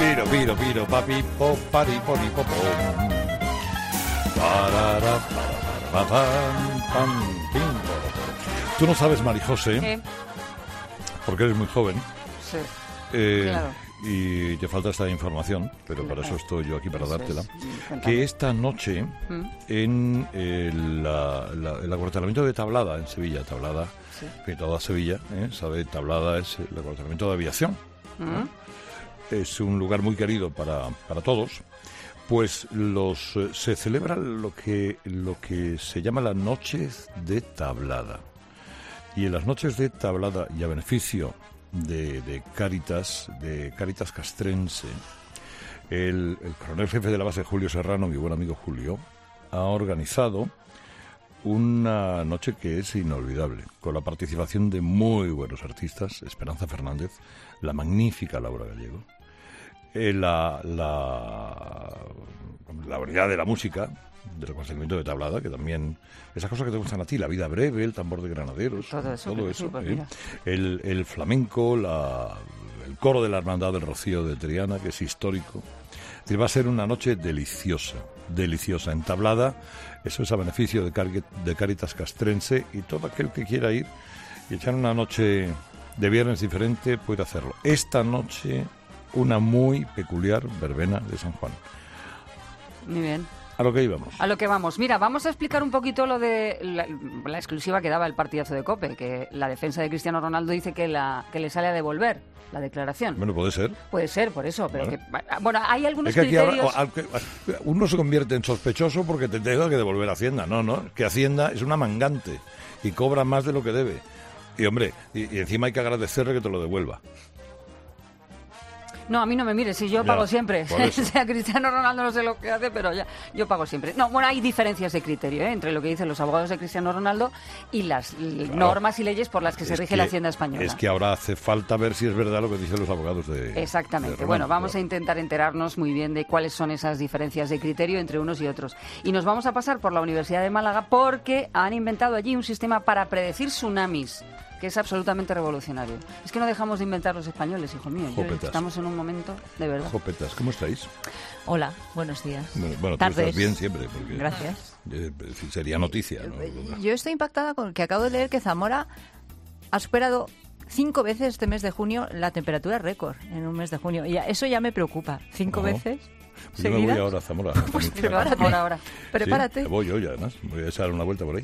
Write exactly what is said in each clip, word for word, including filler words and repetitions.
Piro, piro, piro, papi, po, pari, pori, po, pom. Parara, para, para, pam, pam, pim, poro, poro. Tú no sabes, Marijose, ¿Qué? porque eres muy joven. Sí, Eh, claro. Y te falta esta información, pero Sí, para eso claro. estoy yo aquí para Eso dártela. es. Cuéntame. Que esta noche ¿Mm? en eh, la- la- el acuartelamiento de Tablada, en Sevilla, Tablada, Sí. que toda Sevilla, ¿eh? sabe, Tablada es el acuartelamiento de aviación. ¿Mm? Es un lugar muy querido para, para todos. Pues los eh, se celebra lo que lo que se llama las noches de Tablada. Y en las noches de Tablada, y a beneficio de, de Cáritas, de Cáritas Castrense, el, el coronel jefe de la base, Julio Serrano, mi buen amigo Julio, ha organizado una noche que es inolvidable, con la participación de muy buenos artistas, Esperanza Fernández, la magnífica Laura Gallego, eh, la, la, la unidad de la música, del acuartelamiento de Tablada, que también, esas cosas que te gustan a ti, la vida breve, el tambor de granaderos, Todo eso, que sí, pues ¿eh? mira. el, el flamenco, la, el coro de la Hermandad del Rocío de Triana, que es histórico. Es decir, va a ser una noche deliciosa, deliciosa, en Tablada. Eso es a beneficio de, Car- de Cáritas Castrense, y todo aquel que quiera ir y echar una noche de viernes diferente puede hacerlo. Esta noche, una muy peculiar verbena de San Juan. Muy bien. A lo que íbamos. A lo que vamos. Mira, vamos a explicar un poquito lo de la, la exclusiva que daba el partidazo de COPE, que la defensa de Cristiano Ronaldo dice que, la, que le sale a devolver la declaración. Bueno, puede ser. Puede ser, por eso, pero Vale. que... Bueno, hay algunos Es que aquí criterios... ahora, al que- uno se convierte en sospechoso porque te tenga que devolver Hacienda. No, no, que Hacienda es una mangante y cobra más de lo que debe. Y hombre, y, y encima hay que agradecerle que te lo devuelva. No, a mí no me mires, si yo Ya, pago siempre. por eso. O sea, Cristiano Ronaldo no sé lo que hace, pero ya, yo pago siempre. No, bueno, hay diferencias de criterio, ¿eh? Entre lo que dicen los abogados de Cristiano Ronaldo y las l- Claro. normas y leyes por las que se Es rige que- la Hacienda española. Es que ahora hace falta ver si es verdad lo que dicen los abogados de... Exactamente. de Bueno, Ronaldo, vamos a claro. intentar enterarnos muy bien de cuáles son esas diferencias de criterio entre unos y otros. Y nos vamos a pasar por la Universidad de Málaga porque han inventado allí un sistema para predecir tsunamis, que es absolutamente revolucionario. Es que no dejamos de inventar los españoles, hijo mío. Yo- Jopetas. estamos en un momento de verdad. Jopetas, ¿cómo estáis? Hola, buenos días. Bueno, bueno, tú Tardes. estás bien siempre, porque Gracias. eh, sería noticia, ¿no? Yo estoy impactada con que acabo de leer que Zamora ha superado cinco veces este mes de junio la temperatura récord en un mes de junio. Y ya- eso ya me preocupa. ¿Cinco No. veces? Yo me voy ¿Seguidas? ahora a Zamora. Pues Sí, prepárate. Ahora, ahora. Prepárate. Sí, voy hoy, además. Voy a echar una vuelta por ahí.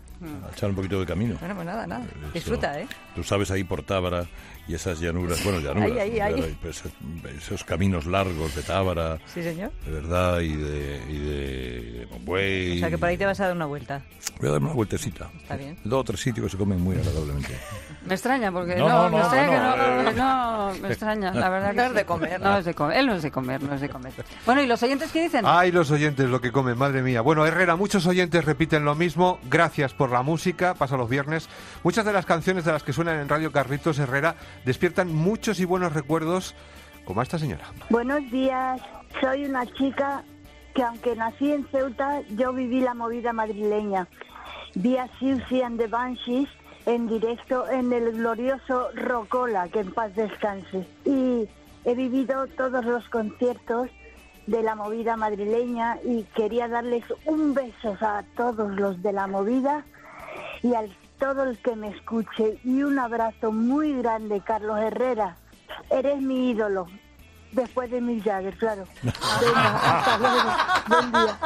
A echar un poquito de camino. Bueno, pues nada, nada. Eso- Disfruta, ¿eh? Tú sabes ahí por Tábara y esas llanuras, bueno, llanuras, Ahí, ahí, ahí. ¿verdad? Pues, esos caminos largos de Tábara, Sí, señor. de verdad, y de, y de, de Monbuey. O sea que por ahí te vas a dar una vuelta. Voy a dar una vueltecita. Está bien. Dos o tres sitios que se comen muy agradablemente. Me extraña porque No, no, no, me no, extraña no, que no, no, no, no, me extraña, la verdad que No es sí. de comer. No es de comer, él no es de comer, no es de comer. Bueno, ¿y los oyentes qué dicen? Ay, los oyentes, lo que comen, madre mía. Bueno, Herrera, muchos oyentes repiten lo mismo. Gracias por la música, pasa los viernes. Muchas de las canciones de las que suenan en Radio Carlitos Herrera despiertan muchos y buenos recuerdos, como a esta señora. Buenos días, soy una chica que aunque nací en Ceuta, yo viví la movida madrileña. Vi a Siouxsie and the Banshees en directo en el glorioso Rocola, que en paz descanse. Y he vivido todos los conciertos de la movida madrileña y quería darles un beso a todos los de la movida y a todo el que me escuche. Y un abrazo muy grande, Carlos Herrera. Eres mi ídolo. Después de Mick Jagger, claro. Venga, hasta luego. Buen día.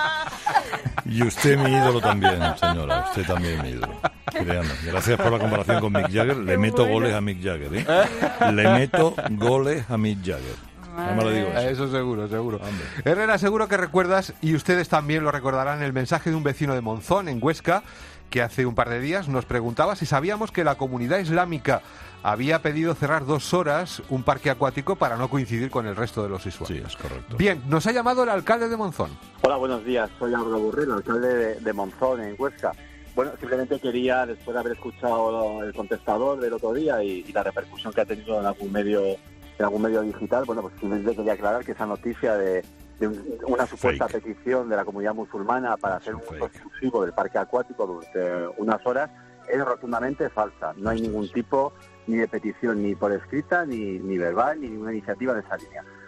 Y usted mi ídolo también, señora. Usted también mi ídolo. Créame. Gracias por la comparación con Mick Jagger. Le meto goles a Mick Jagger, ¿eh? Le meto goles a Mick Jagger. Ya me lo digo. Eh, eso. Eso seguro, seguro. Hombre. Herrera, seguro que recuerdas, y ustedes también lo recordarán, el mensaje de un vecino de Monzón, en Huesca, que hace un par de días nos preguntaba si sabíamos que la comunidad islámica había pedido cerrar dos horas un parque acuático para no coincidir con el resto de los Sí, usuarios. es correcto. Bien, nos ha llamado el alcalde de Monzón. Hola, buenos días. Soy Álvaro Burrero, alcalde de, de Monzón, en Huesca. Bueno, simplemente quería, después de haber escuchado el contestador del otro día y, y la repercusión que ha tenido en algún medio en algún medio digital, bueno, pues simplemente quería aclarar que esa noticia de, de un- una supuesta Fake. petición de la comunidad musulmana para hacer un Es uso fake. exclusivo del parque acuático durante unas horas es rotundamente falsa. No hay ningún tipo ni de petición, ni por escrita, ni, ni verbal, ni ninguna iniciativa de esa línea.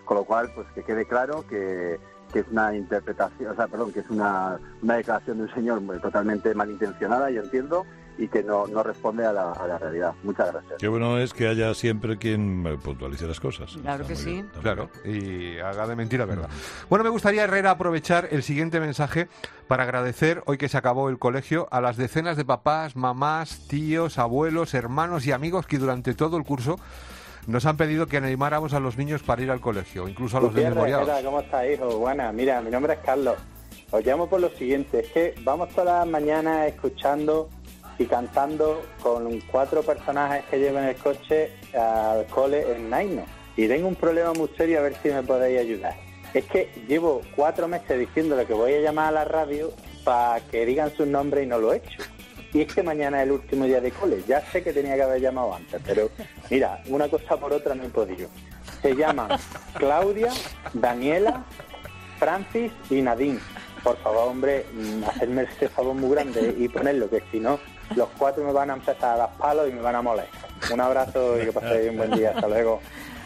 Con lo cual, pues que quede claro que, que es una interpretación, o sea, perdón, que es una, una declaración de un señor totalmente malintencionada, yo entiendo, y que no, no responde a la, a la realidad. Muchas gracias. Qué bueno es que haya siempre quien eh, puntualice las cosas. Claro Está que muy sí. bien, está muy Claro, bien. y haga de mentira verdad. Bueno, me gustaría, Herrera, aprovechar el siguiente mensaje para agradecer, hoy que se acabó el colegio, a las decenas de papás, mamás, tíos, abuelos, hermanos y amigos que durante todo el curso nos han pedido que animáramos a los niños para ir al colegio, incluso a los desmemoriados. Gutiérrez, ¿cómo estás, hijo? Buenas, mira, mi nombre es Carlos. Os llamo por lo siguiente, es que vamos todas las mañanas escuchando y cantando con cuatro personajes que llevo en el coche al cole en Naino. Y tengo un problema muy serio, a ver si me podéis ayudar. Es que llevo cuatro meses diciéndole que voy a llamar a la radio para que digan sus nombres y no lo he hecho. Y es que mañana es el último día de cole. Ya sé que tenía que haber llamado antes, pero mira, una cosa por otra no he podido. Se llaman Claudia, Daniela, Francis y Nadine. Por favor, hombre, hacerme este favor muy grande y ponerlo, que si no, los cuatro me van a empezar a dar palos y me van a molestar. Un abrazo y que paséis un buen día. Hasta luego.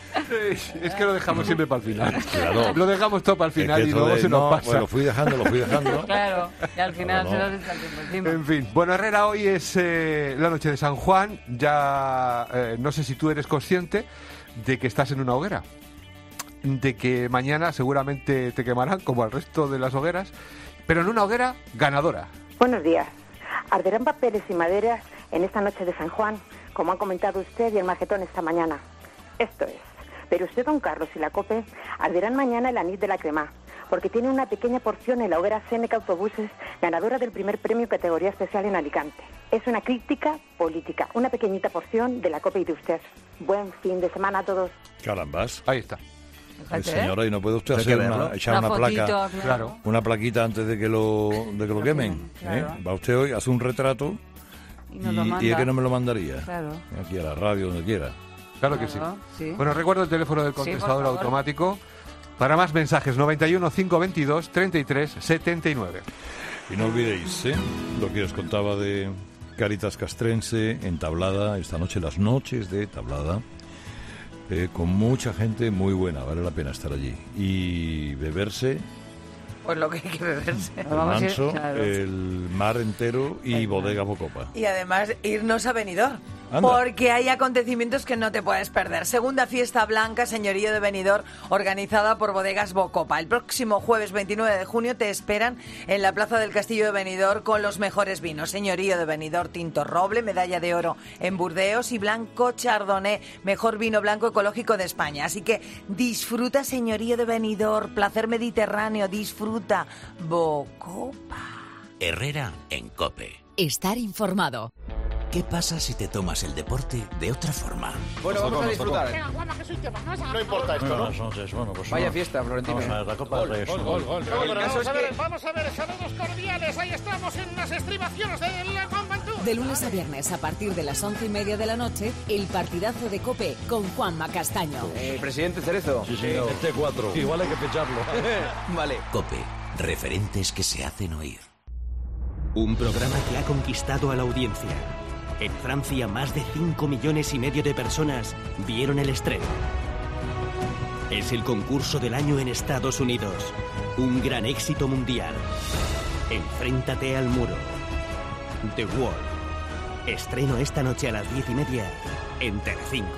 Es que lo dejamos siempre para el final. Claro. Lo dejamos todo para el final Es que y esto luego de- se nos no, pasa. Bueno, lo fui dejando, lo fui dejando. Claro, y al final No, se no. nos echa el tiempo encima. En fin, bueno, Herrera, hoy es eh, la noche de San Juan. Ya eh, no sé si tú eres consciente de que estás en una hoguera, de que mañana seguramente te quemarán como al resto de las hogueras, pero en una hoguera ganadora. Buenos días. Arderán papeles y maderas en esta noche de San Juan, como han comentado usted y el Marquetón esta mañana. Esto es. Pero usted, don Carlos, y la COPE arderán mañana el anís de la crema, porque tiene una pequeña porción en la hoguera Seneca Autobuses, ganadora del primer premio categoría especial en Alicante. Es una crítica política, una pequeñita porción de la COPE y de usted. Buen fin de semana a todos. Carambas. Ahí está. Ay, Fíjate, ¿eh? señora, ¿y no puede usted Hay hacer que una, verlo. echar una, fotito, placa, Claro. una plaquita antes de que lo, de que lo quemen? claro. ¿eh? Va usted hoy, hace un retrato Y nos lo y, manda. y es que no me lo mandaría. Claro. Aquí a la radio, donde quiera. Claro que sí. Claro, sí. Bueno, recuerdo el teléfono del por contestador favor. automático. Para más mensajes, noventa y uno, cinco veintidós, treinta y tres, setenta y nueve. Y no olvidéis, ¿eh? Lo que os contaba de Caritas Castrense en Tablada, esta noche, las noches de Tablada, eh, con mucha gente muy buena, vale la pena estar allí. Y beberse, Pues lo que hay que beberse. el Vamos a ir- manso, claro. el mar entero y bodega Bocopa. Y además irnos a Benidorm. Anda. Porque hay acontecimientos que no te puedes perder. Segunda fiesta blanca, señorío de Benidorm, organizada por Bodegas Bocopa. El próximo jueves veintinueve de junio te esperan en la plaza del Castillo de Benidorm con los mejores vinos. Señorío de Benidorm, tinto roble, medalla de oro en Burdeos y blanco chardonnay, mejor vino blanco ecológico de España. Así que disfruta, señorío de Benidorm, placer mediterráneo, disfruta. Bocopa. Herrera en COPE. Estar informado. ¿Qué pasa si te tomas el deporte de otra forma? Bueno, vamos a disfrutar. No importa esto, ¿no? Buenas noches, bueno, pues Vaya no. fiesta, Florentino. Vamos a ver, la Copa del Rey es un- Pero el caso es que... Vamos a ver, saludos cordiales. Ahí estamos en las estribaciones de la Juventud. De lunes a viernes, a partir de las once y media de la noche, el partidazo de COPE con Juanma Castaño. Eh, presidente Cerezo. Sí, señor. Este cuatro. Igual hay que ficharlo. Vale. COPE, referentes que se hacen oír. Un programa que ha conquistado a la audiencia. En Francia, más de cinco millones y medio de personas vieron el estreno. Es el concurso del año en Estados Unidos. Un gran éxito mundial. Enfréntate al muro. The Wall. Estreno esta noche a las diez y media en Telecinco.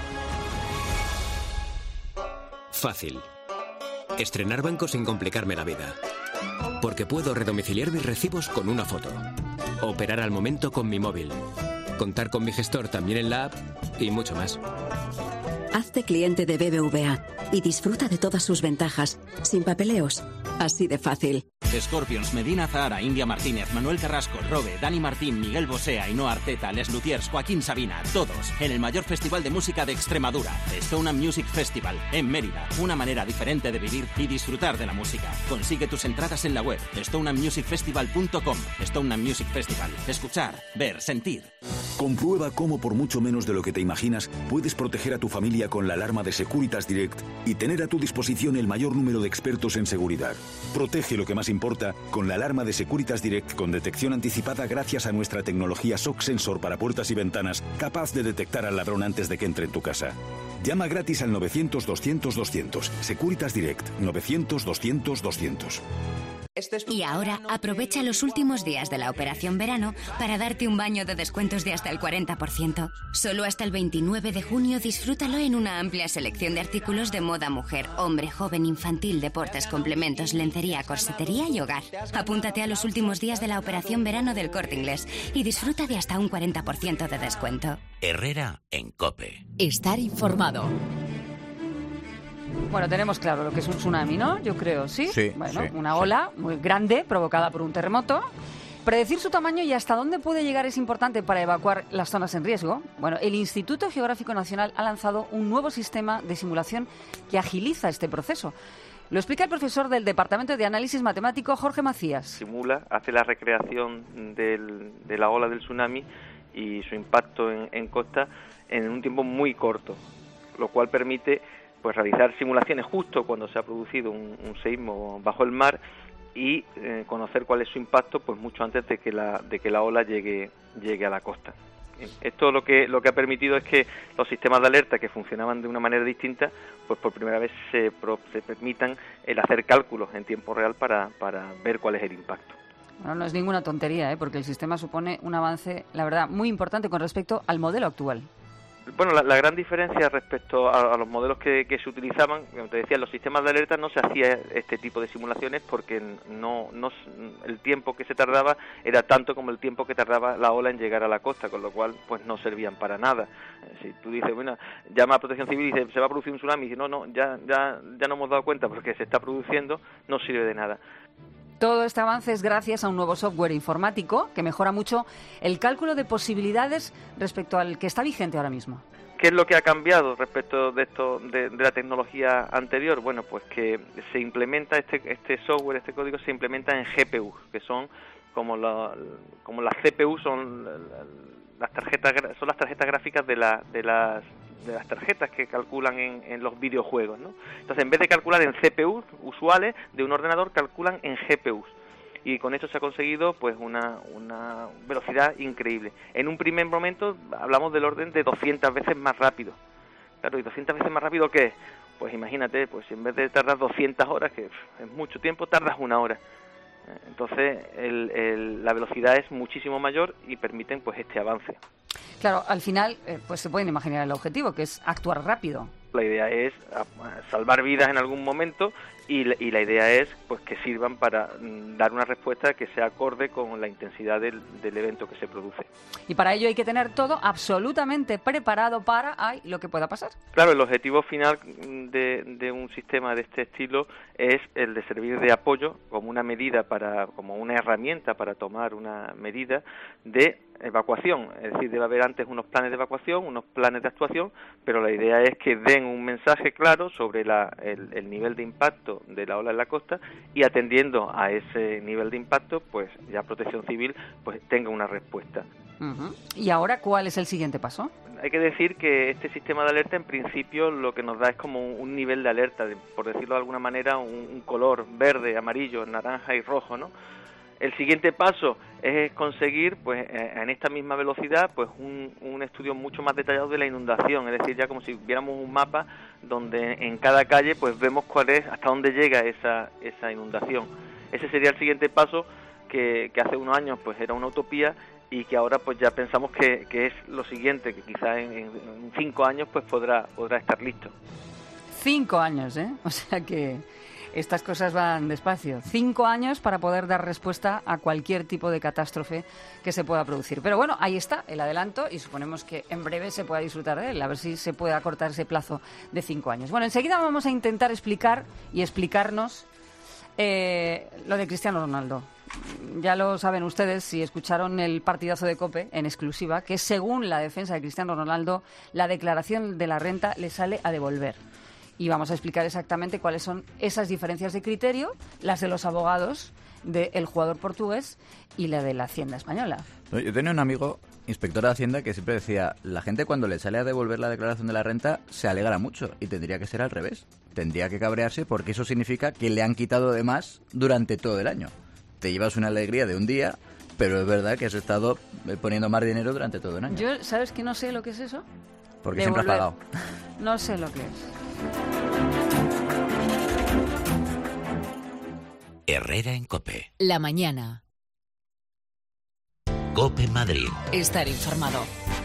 Fácil. Estrenar banco sin complicarme la vida. Porque puedo redomiciliar mis recibos con una foto. Operar al momento con mi móvil. Contar con mi gestor también en la app y mucho más. Hazte cliente de B B V A y disfruta de todas sus ventajas, sin papeleos. Así de fácil. Scorpions, Medina Zahara, India Martínez, Manuel Carrasco, Robe, Dani Martín, Miguel Bosé, Ainhoa Arteta, Les Luthiers, Joaquín Sabina, todos en el mayor festival de música de Extremadura, Stone Music Festival, en Mérida. Una manera diferente de vivir y disfrutar de la música. Consigue tus entradas en la web stone music festival punto com. Stone Music Festival. Escuchar, ver, sentir. Comprueba cómo por mucho menos de lo que te imaginas puedes proteger a tu familia con la alarma de Securitas Direct y tener a tu disposición el mayor número de expertos en seguridad. Protege lo que más importa con la alarma de Securitas Direct con detección anticipada gracias a nuestra tecnología S O C Sensor para puertas y ventanas, capaz de detectar al ladrón antes de que entre en tu casa. Llama gratis al novecientos doscientos doscientos. Securitas Direct, novecientos doscientos doscientos. Y ahora aprovecha los últimos días de la operación verano para darte un baño de descuentos de hasta el cuarenta por ciento. Solo hasta el veintinueve de junio disfrútalo en una amplia selección de artículos de moda mujer, hombre, joven, infantil, deportes, complementos, lencería, corsetería y hogar. Apúntate a los últimos días de la operación verano del Corte Inglés y disfruta de hasta un cuarenta por ciento de descuento. Herrera en COPE. Estar informado. Bueno, tenemos claro lo que es un tsunami, ¿no? Yo creo, ¿sí? Sí, bueno, sí, una sí. ola muy grande provocada por un terremoto. Predecir su tamaño y hasta dónde puede llegar es importante para evacuar las zonas en riesgo. Bueno, el Instituto Geográfico Nacional ha lanzado un nuevo sistema de simulación que agiliza este proceso. Lo explica el profesor del Departamento de Análisis Matemático, Jorge Macías. Simula, hace la recreación del, de la ola del tsunami y su impacto en, en costa en un tiempo muy corto, lo cual permite pues realizar simulaciones justo cuando se ha producido un, un seísmo bajo el mar y eh, conocer cuál es su impacto pues mucho antes de que la de que la ola llegue llegue a la costa. Esto lo que lo que ha permitido es que los sistemas de alerta que funcionaban de una manera distinta, pues por primera vez se, pro, se permitan el hacer cálculos en tiempo real para, para ver cuál es el impacto. Bueno, no es ninguna tontería, ¿eh? Porque el sistema supone un avance, la verdad, muy importante con respecto al modelo actual. Bueno, la, la gran diferencia respecto a, a los modelos que, que se utilizaban, como te decía, en los sistemas de alerta no se hacía este tipo de simulaciones porque no, no el tiempo que se tardaba era tanto como el tiempo que tardaba la ola en llegar a la costa, con lo cual pues no servían para nada. Si tú dices, bueno, llama a Protección Civil y dice, se va a producir un tsunami, y dice, no, no, ya, ya, ya no hemos dado cuenta porque se está produciendo, no sirve de nada. Todo este avance es gracias a un nuevo software informático que mejora mucho el cálculo de posibilidades respecto al que está vigente ahora mismo. ¿Qué es lo que ha cambiado respecto de esto de, de la tecnología anterior? Bueno, pues que se implementa este este software, este código se implementa en G P U, que son como la, como las C P U son las tarjetas son las tarjetas gráficas de la de las de las tarjetas que calculan en, en los videojuegos, ¿no? Entonces, en vez de calcular en C P U usuales de un ordenador, calculan en G P Us. Y con esto se ha conseguido pues una, una velocidad increíble. En un primer momento hablamos del orden de doscientas veces más rápido. Claro, ¿y doscientas veces más rápido qué es? Pues imagínate, pues en vez de tardar doscientas horas, que es mucho tiempo, tardas una hora. Entonces, el, el, la velocidad es muchísimo mayor y permiten pues este avance. Claro, al final, eh, pues se pueden imaginar el objetivo, que es actuar rápido. La idea es salvar vidas en algún momento y, y la idea es pues que sirvan para mm, dar una respuesta que sea acorde con la intensidad del, del evento que se produce. Y para ello hay que tener todo absolutamente preparado para ay, lo que pueda pasar. Claro, el objetivo final de, de un sistema de este estilo es el de servir de apoyo como una medida para, como una herramienta para tomar una medida de evacuación, es decir, debe haber antes unos planes de evacuación, unos planes de actuación, pero la idea es que den un mensaje claro sobre la, el, el nivel de impacto de la ola en la costa y atendiendo a ese nivel de impacto, pues ya Protección Civil pues tenga una respuesta. Uh-huh. ¿Y ahora cuál es el siguiente paso? Hay que decir que este sistema de alerta en principio lo que nos da es como un nivel de alerta, de, por decirlo de alguna manera, un, un color verde, amarillo, naranja y rojo, ¿no? El siguiente paso es conseguir, pues, en esta misma velocidad, pues, un, un estudio mucho más detallado de la inundación, es decir, ya como si viéramos un mapa donde en cada calle, pues, vemos cuál es, hasta dónde llega esa esa inundación. Ese sería el siguiente paso que, que hace unos años, pues, era una utopía y que ahora, pues, ya pensamos que, que es lo siguiente, que quizás en, en cinco años, pues, podrá podrá estar listo. Cinco años, ¿eh? O sea que estas cosas van despacio. Cinco años para poder dar respuesta a cualquier tipo de catástrofe que se pueda producir. Pero bueno, ahí está el adelanto y suponemos que en breve se pueda disfrutar de él, a ver si se puede acortar ese plazo de cinco años. Bueno, enseguida vamos a intentar explicar y explicarnos eh, lo de Cristiano Ronaldo. Ya lo saben ustedes si escucharon el partidazo de COPE en exclusiva, que según la defensa de Cristiano Ronaldo, la declaración de la renta le sale a devolver. Y vamos a explicar exactamente cuáles son esas diferencias de criterio, las de los abogados del jugador portugués y la de la Hacienda española. Yo tenía un amigo, inspector de Hacienda, que siempre decía, la gente cuando le sale a devolver la declaración de la renta se alegra mucho, y tendría que ser al revés. Tendría que cabrearse porque eso significa que le han quitado de más durante todo el año. Te llevas una alegría de un día, pero es verdad que has estado poniendo más dinero durante todo el año. Yo, ¿sabes que no sé lo que es eso? Porque siempre has pagado. No sé lo que es. Herrera en COPE. La mañana. COPE Madrid. Estar informado.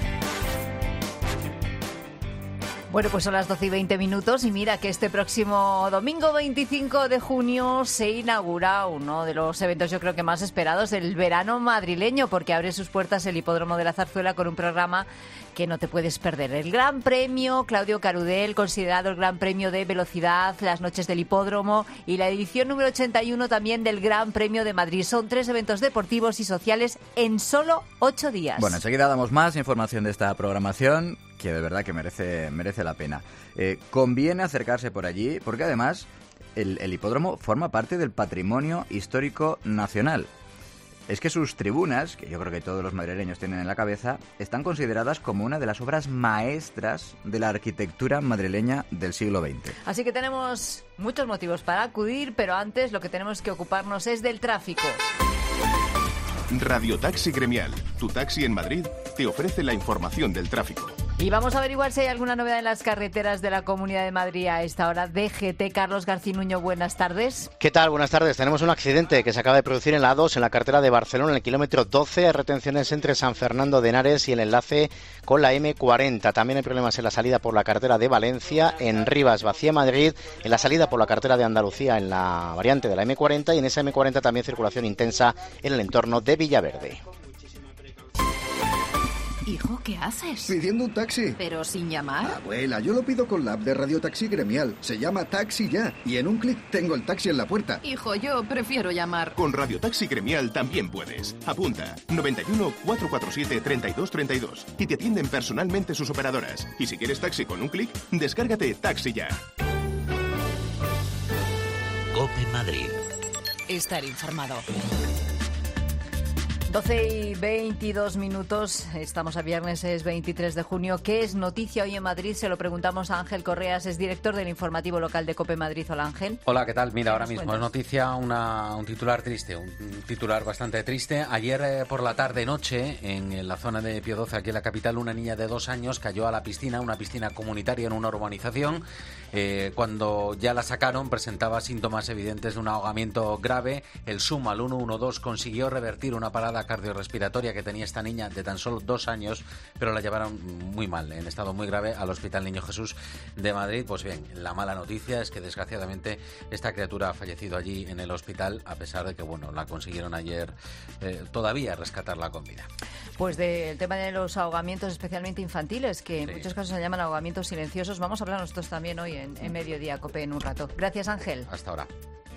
Bueno, pues son las doce y veinte minutos y mira que este próximo domingo veinticinco de junio se inaugura uno de los eventos yo creo que más esperados del verano madrileño, porque abre sus puertas el Hipódromo de la Zarzuela con un programa que no te puedes perder. El Gran Premio Claudio Carudel, considerado el Gran Premio de Velocidad, las noches del Hipódromo y la edición número ochenta y uno también del Gran Premio de Madrid. Son tres eventos deportivos y sociales en solo ocho días. Bueno, enseguida damos más información de esta programación, que de verdad que merece merece la pena. Eh, conviene acercarse por allí, porque además el, el hipódromo forma parte del patrimonio histórico nacional. Es que sus tribunas, que yo creo que todos los madrileños tienen en la cabeza, están consideradas como una de las obras maestras de la arquitectura madrileña del siglo veinte. Así que tenemos muchos motivos para acudir, pero antes lo que tenemos que ocuparnos es del tráfico. Radio Taxi Gremial, tu taxi en Madrid, te ofrece la información del tráfico. Y vamos a averiguar si hay alguna novedad en las carreteras de la Comunidad de Madrid a esta hora. D G T, Carlos Garcinuño, buenas tardes. ¿Qué tal? Buenas tardes. Tenemos un accidente que se acaba de producir en la A dos, en la carretera de Barcelona, en el kilómetro doce. Hay retenciones entre San Fernando de Henares y el enlace con la eme cuarenta. También hay problemas en la salida por la carretera de Valencia, en Rivas, Vacía Madrid, en la salida por la carretera de Andalucía, en la variante de la eme cuarenta, y en esa eme cuarenta también circulación intensa en el entorno de Villaverde. Hijo, ¿qué haces? Pidiendo un taxi. ¿Pero sin llamar? Abuela, yo lo pido con la app de Radio Taxi Gremial. Se llama Taxi Ya y en un clic tengo el taxi en la puerta. Hijo, yo prefiero llamar. Con Radio Taxi Gremial también puedes. Apunta noventa y uno, cuatrocientos cuarenta y siete, treinta y dos treinta y dos y te atienden personalmente sus operadoras. Y si quieres taxi con un clic, descárgate Taxi Ya. COPE Madrid. Estar informado. doce y veintidós minutos, estamos a viernes, es veintitrés de junio. ¿Qué es noticia hoy en Madrid? Se lo preguntamos a Ángel Correas, es director del informativo local de COPE Madrid. Hola, Ángel. Hola, ¿qué tal? Mira, ahora mismo es noticia una, un titular triste, un titular bastante triste. Ayer eh, por la tarde-noche, en la zona de Pío doce, aquí en la capital, una niña de dos años cayó a la piscina, una piscina comunitaria en una urbanización. Eh, cuando ya la sacaron, presentaba síntomas evidentes de un ahogamiento grave. El SUMA, el uno uno dos, consiguió revertir una parada cardiorrespiratoria que tenía esta niña de tan solo dos años, pero la llevaron muy mal, en estado muy grave, al Hospital Niño Jesús de Madrid. Pues bien, la mala noticia es que desgraciadamente esta criatura ha fallecido allí en el hospital, a pesar de que, bueno, la consiguieron ayer eh, todavía rescatarla con vida. Pues del tema de los ahogamientos, especialmente infantiles, que en sí. muchos casos se llaman ahogamientos silenciosos, vamos a hablar nosotros también hoy en, en Mediodía COPE en un rato. Gracias, Ángel. Hasta ahora.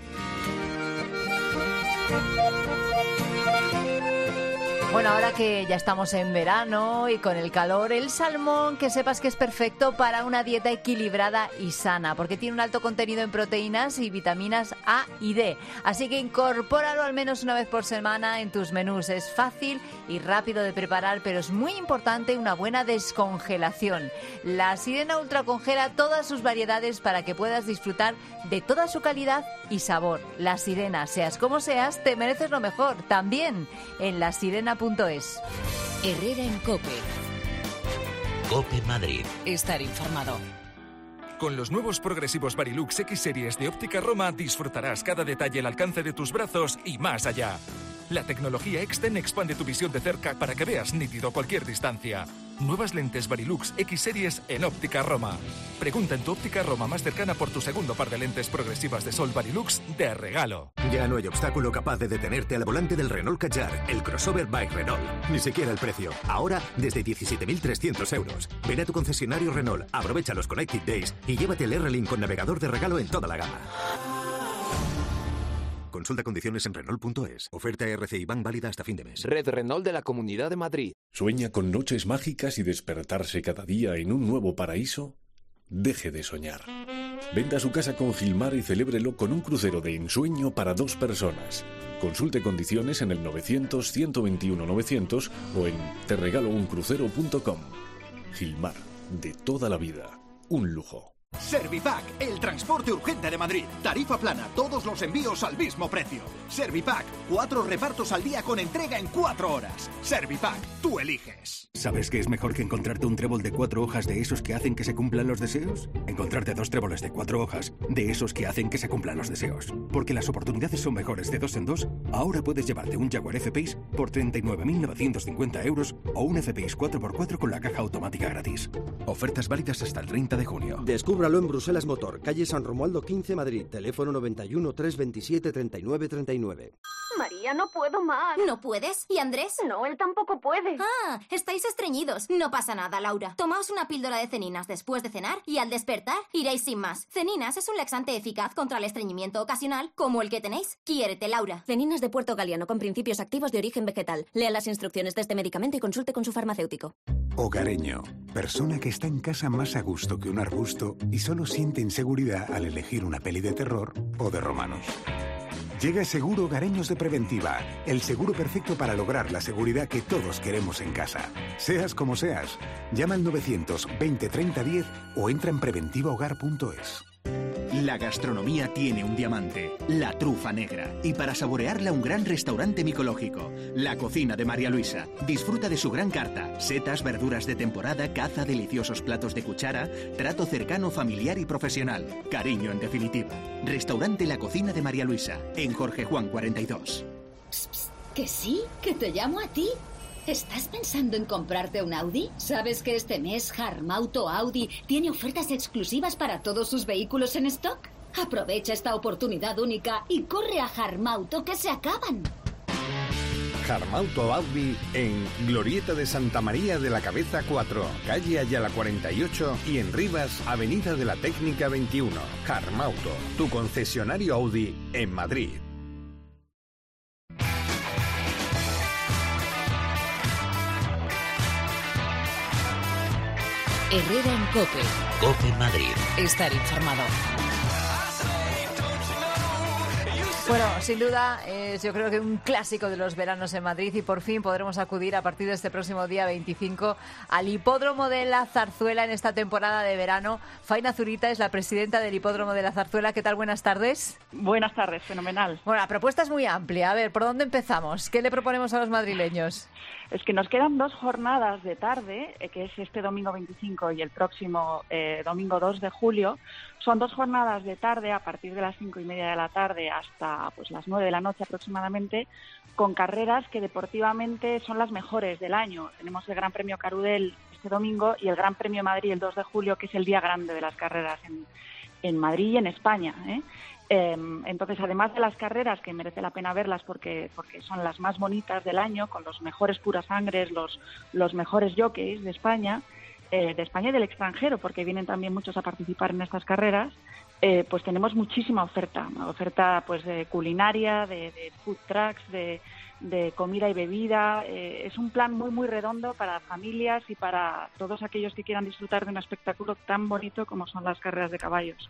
Bueno, ahora que ya estamos en verano y con el calor, el salmón, que sepas que es perfecto para una dieta equilibrada y sana, porque tiene un alto contenido en proteínas y vitaminas A y D. Así que incorpóralo al menos una vez por semana en tus menús. Es fácil y rápido de preparar, pero es muy importante una buena descongelación. La Sirena Ultra congela todas sus variedades para que puedas disfrutar de toda su calidad y sabor. La Sirena, seas como seas, te mereces lo mejor. También en la sirena punto es. Herrera en COPE. COPE Madrid. Estar informado. Con los nuevos progresivos Varilux X Series de Óptica Roma disfrutarás cada detalle al alcance de tus brazos y más allá. La tecnología Extend expande tu visión de cerca para que veas nítido cualquier distancia. Nuevas lentes Varilux X Series en Óptica Roma. Pregunta en tu Óptica Roma más cercana por tu segundo par de lentes progresivas de sol Varilux de regalo. Ya no hay obstáculo capaz de detenerte al volante del Renault Kadjar, el crossover by Renault. Ni siquiera el precio. Ahora desde diecisiete mil trescientos euros. Ven a tu concesionario Renault, aprovecha los Connected Days y llévate el R-Link con navegador de regalo en toda la gama. Consulta condiciones en Renault punto es. Oferta R C I Bank válida hasta fin de mes. Red Renault de la Comunidad de Madrid. ¿Sueña con noches mágicas y despertarse cada día en un nuevo paraíso? Deje de soñar. Venda su casa con Gilmar y celébrelo con un crucero de ensueño para dos personas. Consulte condiciones en el novecientos, ciento veintiuno, novecientos o en te regalo un crucero punto com. Gilmar, de toda la vida, un lujo. Servipack, el transporte urgente de Madrid. Tarifa plana, todos los envíos al mismo precio. Servipack, cuatro repartos al día con entrega en cuatro horas. Servipack, tú eliges. ¿Sabes qué es mejor que encontrarte un trébol de cuatro hojas de esos que hacen que se cumplan los deseos? Encontrarte dos tréboles de cuatro hojas de esos que hacen que se cumplan los deseos. Porque las oportunidades son mejores de dos en dos. Ahora puedes llevarte un Jaguar F-Pace por treinta y nueve mil novecientos cincuenta euros o un F-Pace cuatro por cuatro con la caja automática gratis. Ofertas válidas hasta el treinta de junio. Descúbralo en Bruselas Motor, calle San Romualdo quince, Madrid. Teléfono noventa y uno, trescientos veintisiete, treinta y nueve, treinta y nueve. María, no puedo más. ¿No puedes? ¿Y Andrés? No, él tampoco puede. Ah, estáis estreñidos. No pasa nada, Laura. Tomaos una píldora de Ceninas después de cenar y al despertar iréis sin más. Ceninas es un laxante eficaz contra el estreñimiento ocasional, como el que tenéis. Quiérete, Laura. Ceninas de Puerto Galiano con principios activos de origen vegetal. Lea las instrucciones de este medicamento y consulte con su farmacéutico. Hogareño. Persona que está en casa más a gusto que un arbusto y solo siente inseguridad al elegir una peli de terror o de romanos. Llega Seguro Hogareños de Preventiva, el seguro perfecto para lograr la seguridad que todos queremos en casa. Seas como seas, llama al novecientos veinte, treinta, diez o entra en preventiva hogar punto es. La gastronomía tiene un diamante, la trufa negra. Y para saborearla, un gran restaurante micológico. La cocina de María Luisa. Disfruta de su gran carta. Setas, verduras de temporada, caza, deliciosos platos de cuchara, trato cercano, familiar y profesional. Cariño, en definitiva. Restaurante La Cocina de María Luisa, en Jorge Juan cuarenta y dos. Psst, psst, que sí, que te llamo a ti. ¿Estás pensando en comprarte un Audi? ¿Sabes que este mes Harmauto Audi tiene ofertas exclusivas para todos sus vehículos en stock? Aprovecha esta oportunidad única y corre a Harmauto, que se acaban. Harmauto Audi en Glorieta de Santa María de la Cabeza cuatro, calle Ayala cuarenta y ocho y en Rivas, Avenida de la Técnica veintiuno. Harmauto, tu concesionario Audi en Madrid. Herrera en COPE. COPE Madrid. Estar informado. Bueno, sin duda es yo creo que un clásico de los veranos en Madrid y por fin podremos acudir a partir de este próximo día veinticinco al Hipódromo de la Zarzuela en esta temporada de verano. Faina Zurita es la presidenta del Hipódromo de la Zarzuela. ¿Qué tal? Buenas tardes. Buenas tardes, fenomenal. Bueno, la propuesta es muy amplia. A ver, ¿por dónde empezamos? ¿Qué le proponemos a los madrileños? Es que nos quedan dos jornadas de tarde, eh, que es este domingo veinticinco y el próximo eh, domingo dos de julio. Son dos jornadas de tarde a partir de las cinco y media de la tarde hasta pues las nueve de la noche aproximadamente, con carreras que deportivamente son las mejores del año. Tenemos el Gran Premio Carudel este domingo y el Gran Premio Madrid el dos de julio, que es el día grande de las carreras en, en Madrid y en España, ¿eh? Eh, entonces, además de las carreras, que merece la pena verlas porque porque son las más bonitas del año, con los mejores purasangres, los, los mejores jockeys de España, eh, de España y del extranjero, porque vienen también muchos a participar en estas carreras, eh, pues tenemos muchísima oferta, oferta pues de culinaria, de, de food trucks, de, de comida y bebida. Eh, es un plan muy, muy redondo para familias y para todos aquellos que quieran disfrutar de un espectáculo tan bonito como son las carreras de caballos.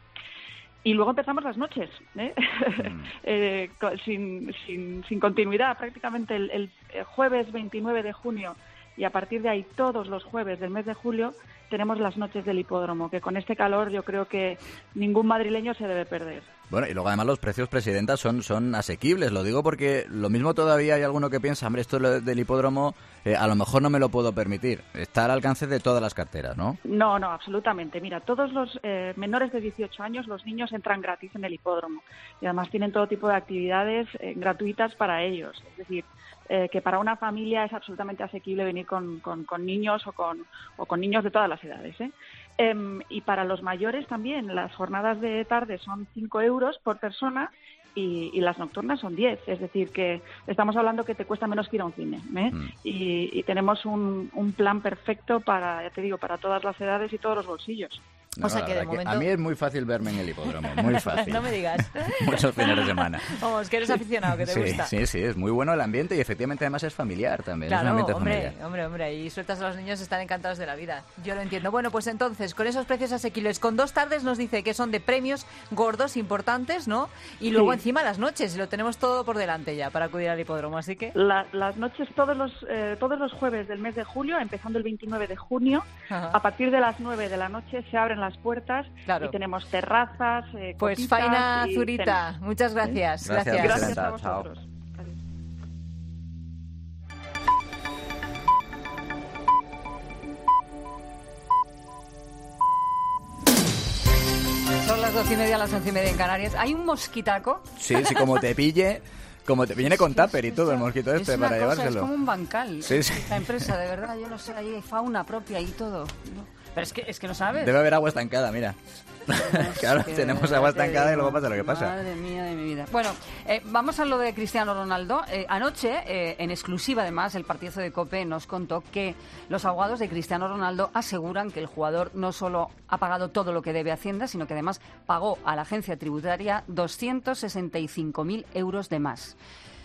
Y luego empezamos las noches, ¿eh? Mm. eh, sin, sin, sin continuidad, prácticamente el, el jueves veintinueve de junio y a partir de ahí todos los jueves del mes de julio tenemos las noches del hipódromo, que con este calor yo creo que ningún madrileño se debe perder. Bueno, y luego además los precios, presidenta, son, son asequibles. Lo digo porque lo mismo todavía hay alguno que piensa, hombre, esto del hipódromo eh, a lo mejor no me lo puedo permitir. Está al alcance de todas las carteras, ¿no? No, no, absolutamente. Mira, todos los eh, menores de dieciocho años, los niños entran gratis en el hipódromo. Y además tienen todo tipo de actividades eh, gratuitas para ellos. Es decir, eh, que para una familia es absolutamente asequible venir con, con, con niños o con, o con niños de todas las edades, ¿eh? Um, y para los mayores también, las jornadas de tarde son cinco euros por persona y, y las nocturnas son diez. Es decir, que estamos hablando que te cuesta menos que ir a un cine, ¿eh? Mm. Y, y tenemos un, un plan perfecto para, ya te digo, para todas las edades y todos los bolsillos. No, o sea la que de verdad que momento... a mí es muy fácil verme en el hipódromo, muy fácil. No me digas. Muchos fines de semana. Vamos, que eres aficionado, que te sí, gusta. Sí, sí, es muy bueno el ambiente y efectivamente además es familiar también. Claro, es un ambiente hombre, familiar. hombre, hombre, y sueltas a los niños, están encantados de la vida. Yo lo entiendo. Bueno, pues entonces, con esos precios asequibles, con dos tardes nos dice que son de premios gordos, importantes, ¿no? Y luego Sí. encima las noches, y lo tenemos todo por delante ya para acudir al hipódromo, así que... La- las noches todos los eh, todos los jueves del mes de julio, empezando el veintinueve de junio, Ajá. a partir de las nueve de la noche se abren las puertas Claro. y tenemos terrazas, eh, Pues copitas Faina y Zurita, cenas. muchas gracias. Gracias, Gracias, Gracias a Presidenta. Chao. vosotros. Son las doce y media, las once y media en Canarias. Hay un mosquitaco. Sí, sí, como te pille, como te viene con tupper y todo el mosquito este Es una para cosa, llevárselo. es como un bancal. Sí, sí. La empresa, de verdad, yo no sé, ahí hay fauna propia y todo. ¿no? Pero es que, es que no sabes. Debe haber agua estancada, mira. Claro, que tenemos ya agua te estancada y digo, luego pasa lo que pasa. Madre mía de mi vida. Bueno, eh, vamos a lo de Cristiano Ronaldo. Eh, anoche, eh, en exclusiva además, el partidazo de COPE nos contó que los abogados de Cristiano Ronaldo aseguran que el jugador no solo ha pagado todo lo que debe a Hacienda, sino que además pagó a la agencia tributaria doscientos sesenta y cinco mil euros de más.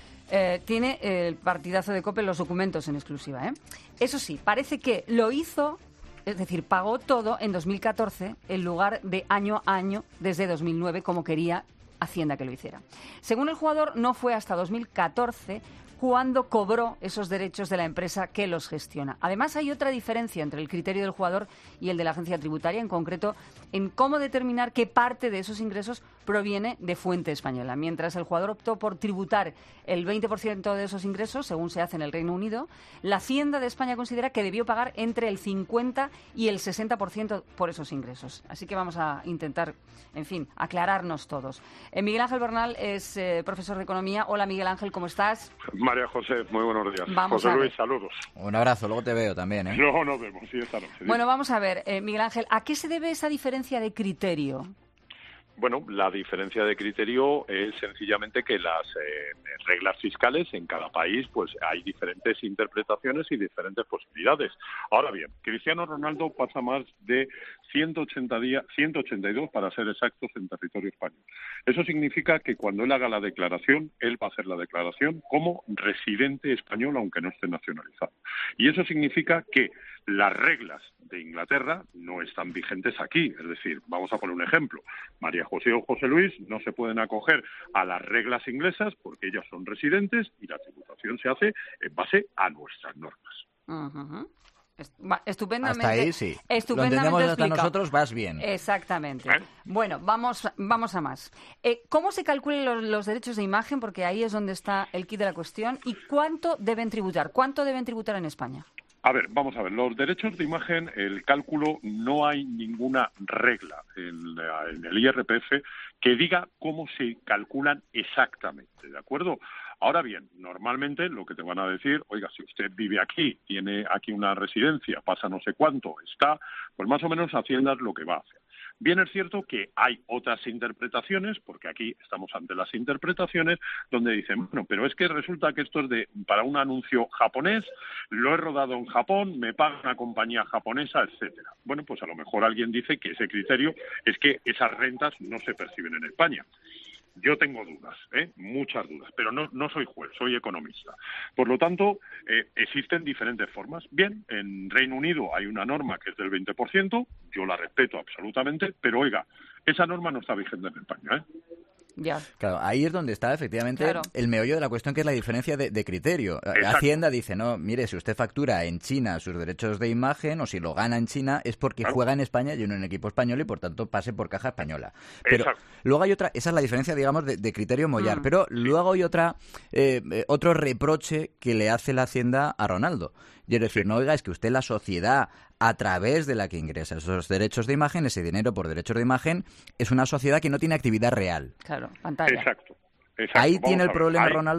Eh, tiene el partidazo de COPE los documentos en exclusiva, ¿eh? Eso sí, parece que lo hizo... Es decir, pagó todo en dos mil catorce en lugar de año a año desde dos mil nueve, como quería Hacienda que lo hiciera. Según el jugador, no fue hasta dos mil catorce cuando cobró esos derechos de la empresa que los gestiona. Además, hay otra diferencia entre el criterio del jugador y el de la agencia tributaria, en concreto, en cómo determinar qué parte de esos ingresos proviene de fuente española. Mientras el jugador optó por tributar el veinte por ciento de esos ingresos, según se hace en el Reino Unido, la Hacienda de España considera que debió pagar entre el cincuenta y el sesenta por ciento por esos ingresos. Así que vamos a intentar, en fin, aclararnos todos. Eh, Miguel Ángel Bernal es eh, profesor de Economía. Hola, Miguel Ángel, ¿cómo estás? María José, muy buenos días. Vamos José a ver. Luis, saludos. Un abrazo, luego te veo también, ¿eh? Luego nos vemos, sí, esta noche. Bueno, vamos a ver, eh, Miguel Ángel, ¿a qué se debe esa diferencia de criterio? Bueno, la diferencia de criterio es sencillamente que las eh, reglas fiscales en cada país, pues hay diferentes interpretaciones y diferentes posibilidades. Ahora bien, Cristiano Ronaldo pasa más de ciento ochenta días, ciento ochenta y dos para ser exactos, en territorio español. Eso significa que cuando él haga la declaración, él va a hacer la declaración como residente español, aunque no esté nacionalizado. Y eso significa que las reglas de Inglaterra no están vigentes aquí. Es decir, vamos a poner un ejemplo. María José o José Luis no se pueden acoger a las reglas inglesas porque ellas son residentes y la tributación se hace en base a nuestras normas. Uh-huh. Est- va- Estupendamente. Hasta ahí sí. Lo Estupendamente entendemos hasta explicado. nosotros, vas bien. Exactamente. ¿Eh? Bueno, vamos, vamos a más. Eh, ¿Cómo se calculan los, los derechos de imagen? Porque ahí es donde está el kit de la cuestión. ¿Y cuánto deben tributar? ¿Cuánto deben tributar en España? A ver, vamos a ver, los derechos de imagen, el cálculo, no hay ninguna regla en, la- en el I R P F que diga cómo se calculan exactamente, ¿de acuerdo? Ahora bien, normalmente lo que te van a decir, oiga, si usted vive aquí, tiene aquí una residencia, pasa no sé cuánto, está, pues más o menos Hacienda es lo que va a hacer. Bien es cierto que hay otras interpretaciones, porque aquí estamos ante las interpretaciones, donde dicen, bueno, pero es que resulta que esto es de para un anuncio japonés, lo he rodado en Japón, me paga una compañía japonesa, etcétera. Bueno, pues a lo mejor alguien dice que ese criterio es que esas rentas no se perciben en España. Yo tengo dudas, ¿eh? muchas dudas, pero no, no soy juez, soy economista. Por lo tanto, eh, existen diferentes formas. Bien, en Reino Unido hay una norma que es del veinte por ciento, yo la respeto absolutamente, pero oiga, esa norma no está vigente en España, ¿eh? Ya. Claro, ahí es donde está efectivamente Claro. el meollo de la cuestión, que es la diferencia de, de criterio. Exacto. Hacienda dice, no, mire, si usted factura en China sus derechos de imagen o si lo gana en China es porque Claro. juega en España y en un equipo español y por tanto pase por caja española. Pero Exacto. luego hay otra, esa es la diferencia, digamos, de, de criterio mollar. Mm. Pero luego hay otra, eh, eh, otro reproche que le hace la Hacienda a Ronaldo. Y es decir, no, oiga, es que usted, la sociedad a través de la que ingresa esos derechos de imagen, ese dinero por derechos de imagen, es una sociedad que no tiene actividad real. Claro, pantalla. Exacto. exacto. Ahí Vamos tiene a el ver, problema ahí- Ronaldo.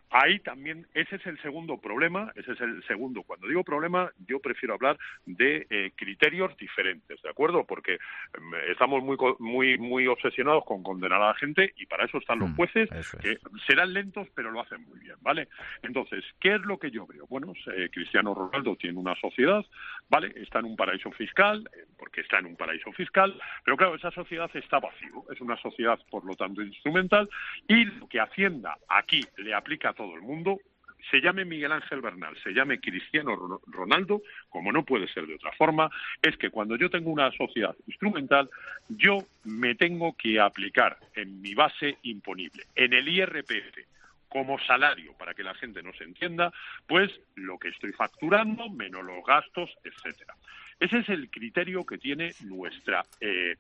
Ahí también, ese es el segundo problema, ese es el segundo. Cuando digo problema, yo prefiero hablar de eh, criterios diferentes, ¿de acuerdo? Porque eh, estamos muy muy muy obsesionados con condenar a la gente y para eso están los jueces, mm, que serán lentos pero lo hacen muy bien, ¿vale? Entonces, ¿qué es lo que yo veo? Bueno, eh, Cristiano Ronaldo tiene una sociedad, ¿vale? Está en un paraíso fiscal, eh, porque está en un paraíso fiscal, pero claro, esa sociedad está vacío, es una sociedad, por lo tanto, instrumental, y lo que Hacienda aquí le aplica a todo el mundo, se llame Miguel Ángel Bernal, se llame Cristiano Ronaldo, como no puede ser de otra forma, es que cuando yo tengo una sociedad instrumental, yo me tengo que aplicar en mi base imponible, en el I R P F, como salario, para que la gente no se entienda, pues lo que estoy facturando, menos los gastos, etcétera. Ese es el criterio que tiene nuestra eh,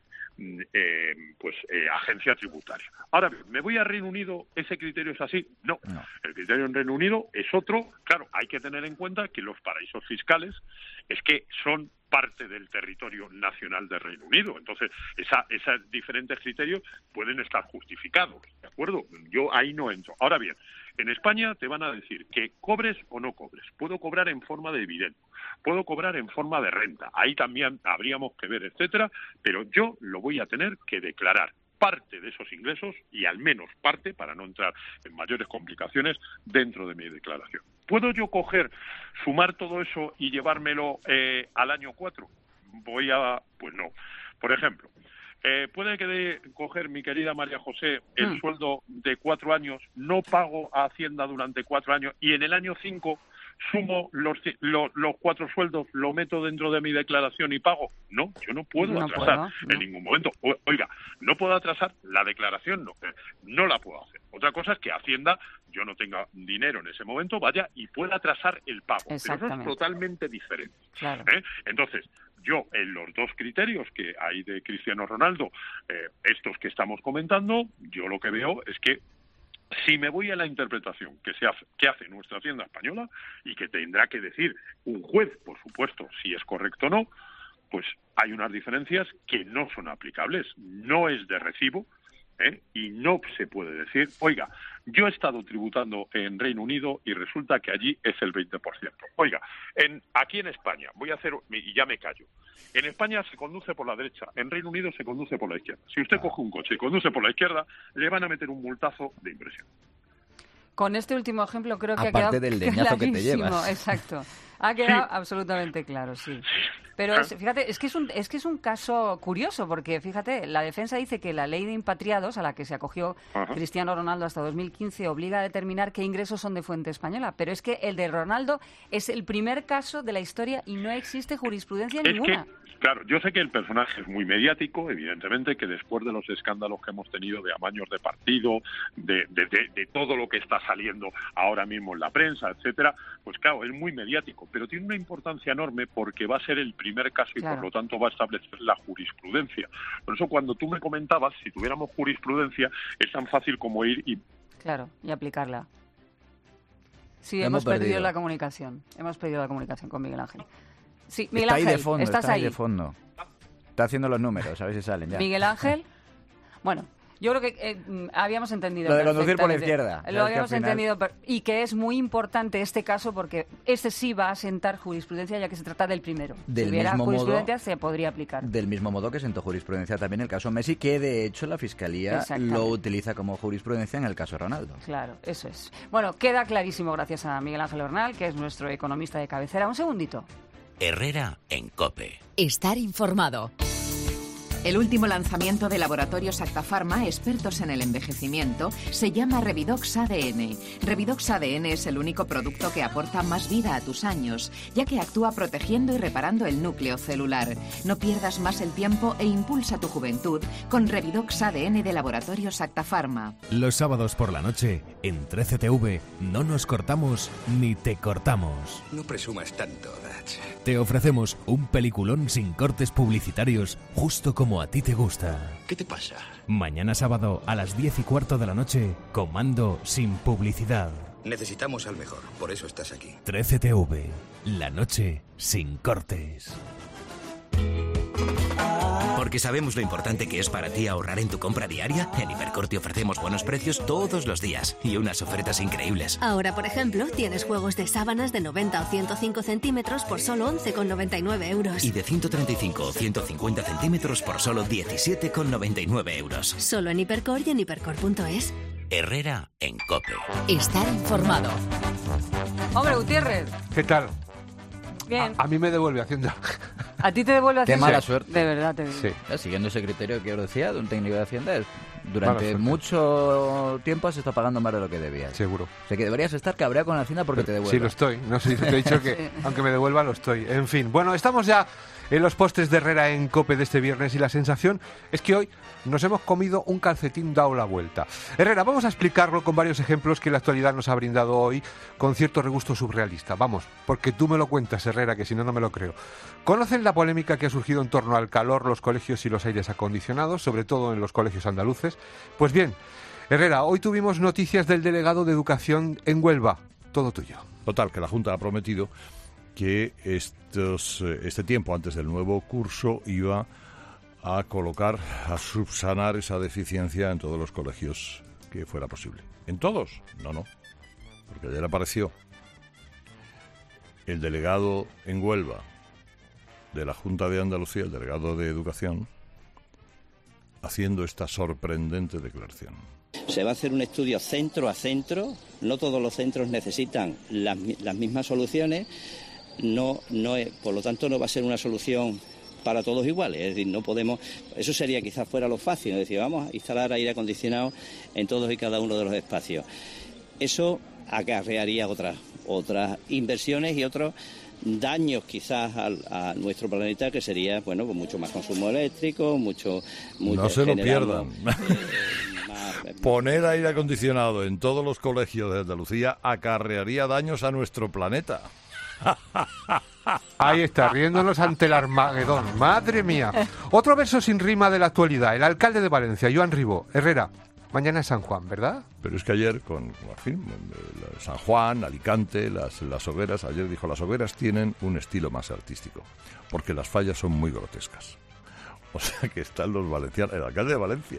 eh, pues eh, agencia tributaria. Ahora, ¿me voy a Reino Unido? ¿Ese criterio es así? No. no. El criterio en Reino Unido es otro. Claro, hay que tener en cuenta que los paraísos fiscales es que son parte del territorio nacional del Reino Unido. Entonces, esa, esos diferentes criterios pueden estar justificados, ¿de acuerdo? Yo ahí no entro. Ahora bien, en España te van a decir que cobres o no cobres. Puedo cobrar en forma de dividendo, puedo cobrar en forma de renta. Ahí también habríamos que ver, etcétera, pero yo lo voy a tener que declarar parte de esos ingresos y al menos parte, para no entrar en mayores complicaciones, dentro de mi declaración. ¿Puedo yo coger, sumar todo eso y llevármelo eh, al año cuatro? Voy a... Pues no. Por ejemplo, eh, puede que de coger, mi querida María José, el mm. sueldo de cuatro años, no pago a Hacienda durante cuatro años y en el año cinco sumo los, los, los cuatro sueldos, lo meto dentro de mi declaración y pago. No, yo no puedo no atrasar puedo, no. en ningún momento. O, oiga, no puedo atrasar la declaración, no, no la puedo hacer. Otra cosa es que Hacienda, yo no tenga dinero en ese momento, vaya y pueda atrasar el pago. Pero eso es totalmente diferente. Claro. ¿eh? Entonces, yo, en los dos criterios que hay de Cristiano Ronaldo, eh, estos que estamos comentando, yo lo que veo es que si me voy a la interpretación que se hace, que hace nuestra Hacienda española y que tendrá que decir un juez, por supuesto, si es correcto o no, pues hay unas diferencias que no son aplicables, no es de recibo, ¿eh? Y no se puede decir, oiga, yo he estado tributando en Reino Unido y resulta que allí es el veinte por ciento. Oiga, en, aquí en España, voy a hacer, y ya me callo, en España se conduce por la derecha, en Reino Unido se conduce por la izquierda. Si usted coge un coche y conduce por la izquierda, le van a meter un multazo de impresión. Con este último ejemplo creo que Aparte ha quedado del leñazo que te llevas. Exacto. Ha quedado Sí. absolutamente claro, sí. Pero es, fíjate, es que es un es que es un caso curioso porque fíjate, la defensa dice que la ley de impatriados a la que se acogió Ajá. Cristiano Ronaldo hasta dos mil quince obliga a determinar qué ingresos son de fuente española, pero es que el de Ronaldo es el primer caso de la historia y no existe jurisprudencia Es ninguna. que, claro, yo sé que el personaje es muy mediático, evidentemente, que después de los escándalos que hemos tenido de amaños de partido, de, de, de, de todo lo que está saliendo ahora mismo en la prensa, etcétera, pues claro, es muy mediático, pero tiene una importancia enorme porque va a ser el primer caso y Claro. por lo tanto va a establecer la jurisprudencia. Por eso cuando tú me comentabas, si tuviéramos jurisprudencia, es tan fácil como ir y... Claro, y aplicarla. Sí, Hemos hemos, perdido. perdido. la comunicación. Hemos perdido la comunicación con Miguel Ángel. Sí, Miguel Está ahí Ángel, de fondo, estás está ahí ahí. de fondo. Está haciendo los números, a ver si salen ya. Miguel Ángel. Bueno, yo creo que eh, mm, habíamos entendido. Lo de conducir por la perfectamente. izquierda. Lo Sabes que habíamos al final- entendido. per- Y que es muy importante este caso porque este sí va a sentar jurisprudencia ya que se trata del primero. Del si hubiera mismo jurisprudencia modo- se podría aplicar. Del mismo modo que sentó jurisprudencia también el caso Messi, que de hecho la Fiscalía Exactamente. lo utiliza como jurisprudencia en el caso Ronaldo. Claro, eso es. Bueno, queda clarísimo gracias a Miguel Ángel Bernal, que es nuestro economista de cabecera. Un segundito. Herrera en COPE. Estar informado. El último lanzamiento de Laboratorios Acta Pharma, expertos en el envejecimiento, se llama Revidox A D N. Revidox A D N es el único producto que aporta más vida a tus años, ya que actúa protegiendo y reparando el núcleo celular. No pierdas más el tiempo e impulsa tu juventud con Revidox A D N de Laboratorios Acta Pharma. Los sábados por la noche, en trece T V, no nos cortamos ni te cortamos. No presumas tanto, Dutch. Te ofrecemos un peliculón sin cortes publicitarios, justo como a ti te gusta. ¿Qué te pasa? Mañana sábado a las diez y cuarto de la noche, Comando sin publicidad. Necesitamos al mejor, por eso estás aquí. trece T V, la noche sin cortes. Porque porque sabemos lo importante que es para ti ahorrar en tu compra diaria, en Hipercor te ofrecemos buenos precios todos los días y unas ofertas increíbles. Ahora, por ejemplo, tienes juegos de sábanas de noventa o ciento cinco centímetros por solo once con noventa y nueve euros. Y de ciento treinta y cinco o ciento cincuenta centímetros por solo diecisiete con noventa y nueve euros. Solo en Hipercor y en hipercor punto es. Herrera en COPE. Estar informado. Hombre, Gutiérrez. ¿Qué tal? Bien. A, a mí me devuelve Hacienda. ¿A ti te devuelve Qué Hacienda? mala suerte. De verdad te digo. Sí. Ya, siguiendo ese criterio que os decía de un técnico de Hacienda, es- durante suerte. mucho tiempo has estado pagando más de lo que debías. Seguro. O sea que deberías estar cabreado con Hacienda porque te devuelve. Sí, lo estoy. No sé si te he dicho que, Sí. aunque me devuelva, lo estoy. En fin, bueno, estamos ya en los postres de Herrera en COPE de este viernes y la sensación es que hoy nos hemos comido un calcetín dado la vuelta. Herrera, vamos a explicarlo con varios ejemplos que la actualidad nos ha brindado hoy con cierto regusto surrealista. Vamos, porque tú me lo cuentas, Herrera, que si no, no me lo creo. ¿Conocen la polémica que ha surgido en torno al calor, los colegios y los aires acondicionados, sobre todo en los colegios andaluces? Pues bien, Herrera, hoy tuvimos noticias del delegado de Educación en Huelva. Todo tuyo. Total, que la Junta ha prometido que estos, eh, este tiempo antes del nuevo curso iba a colocar, a subsanar esa deficiencia en todos los colegios que fuera posible. ¿En todos? No, no. Porque ayer apareció el delegado en Huelva de la Junta de Andalucía, el delegado de Educación, haciendo esta sorprendente declaración. Se va a hacer un estudio centro a centro, no todos los centros necesitan las, las mismas soluciones, no, no es, por lo tanto no va a ser una solución para todos iguales, es decir, no podemos, eso sería quizás fuera lo fácil, es decir, vamos a instalar aire acondicionado en todos y cada uno de los espacios. Eso acarrearía otras, otras inversiones y otros daños quizás al, a nuestro planeta, que sería, bueno, con mucho más consumo eléctrico, mucho... mucho No se lo generamos, pierdan. Poner aire acondicionado en todos los colegios de Andalucía acarrearía daños a nuestro planeta. Ahí está, riéndonos ante el Armagedón. ¡Madre mía! Otro verso sin rima de la actualidad. El alcalde de Valencia, Joan Ribó. Herrera, mañana es San Juan, ¿verdad? Pero es que ayer, con, en fin, eh, San Juan, Alicante, las, las hogueras, ayer dijo, las hogueras tienen un estilo más artístico, porque las fallas son muy grotescas. O sea que están los valencianos, el alcalde de Valencia.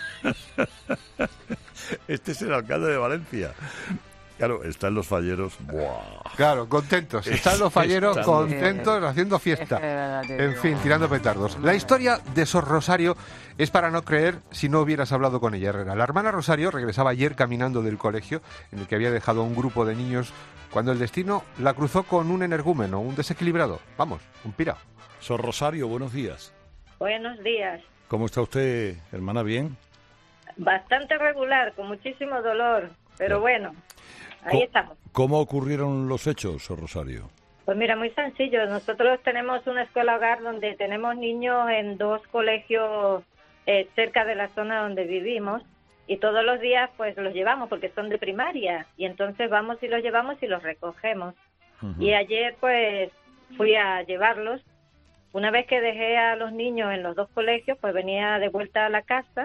Este es el alcalde de Valencia. Claro, están los falleros. ¡Buah! Claro, contentos. Están los falleros Están los- contentos haciendo fiesta. Es que de verdad te En digo. fin, tirando petardos. La historia de Sor Rosario es para no creer si no hubieras hablado con ella, Herrera. La hermana Rosario regresaba ayer caminando del colegio en el que había dejado a un grupo de niños cuando el destino la cruzó con un energúmeno, un desequilibrado. Vamos, un pirao. Sor Rosario, buenos días. Buenos días. ¿Cómo está usted, hermana? ¿Bien? Bastante regular, con muchísimo dolor, pero bueno, ahí Co- estamos. ¿Cómo ocurrieron los hechos, Sor Rosario? Pues mira, muy sencillo. Nosotros tenemos una escuela hogar donde tenemos niños en dos colegios eh, cerca de la zona donde vivimos y todos los días pues los llevamos porque son de primaria y entonces vamos y los llevamos y los recogemos. Ujú. Y ayer pues fui a llevarlos. Una vez que dejé a los niños en los dos colegios, pues venía de vuelta a la casa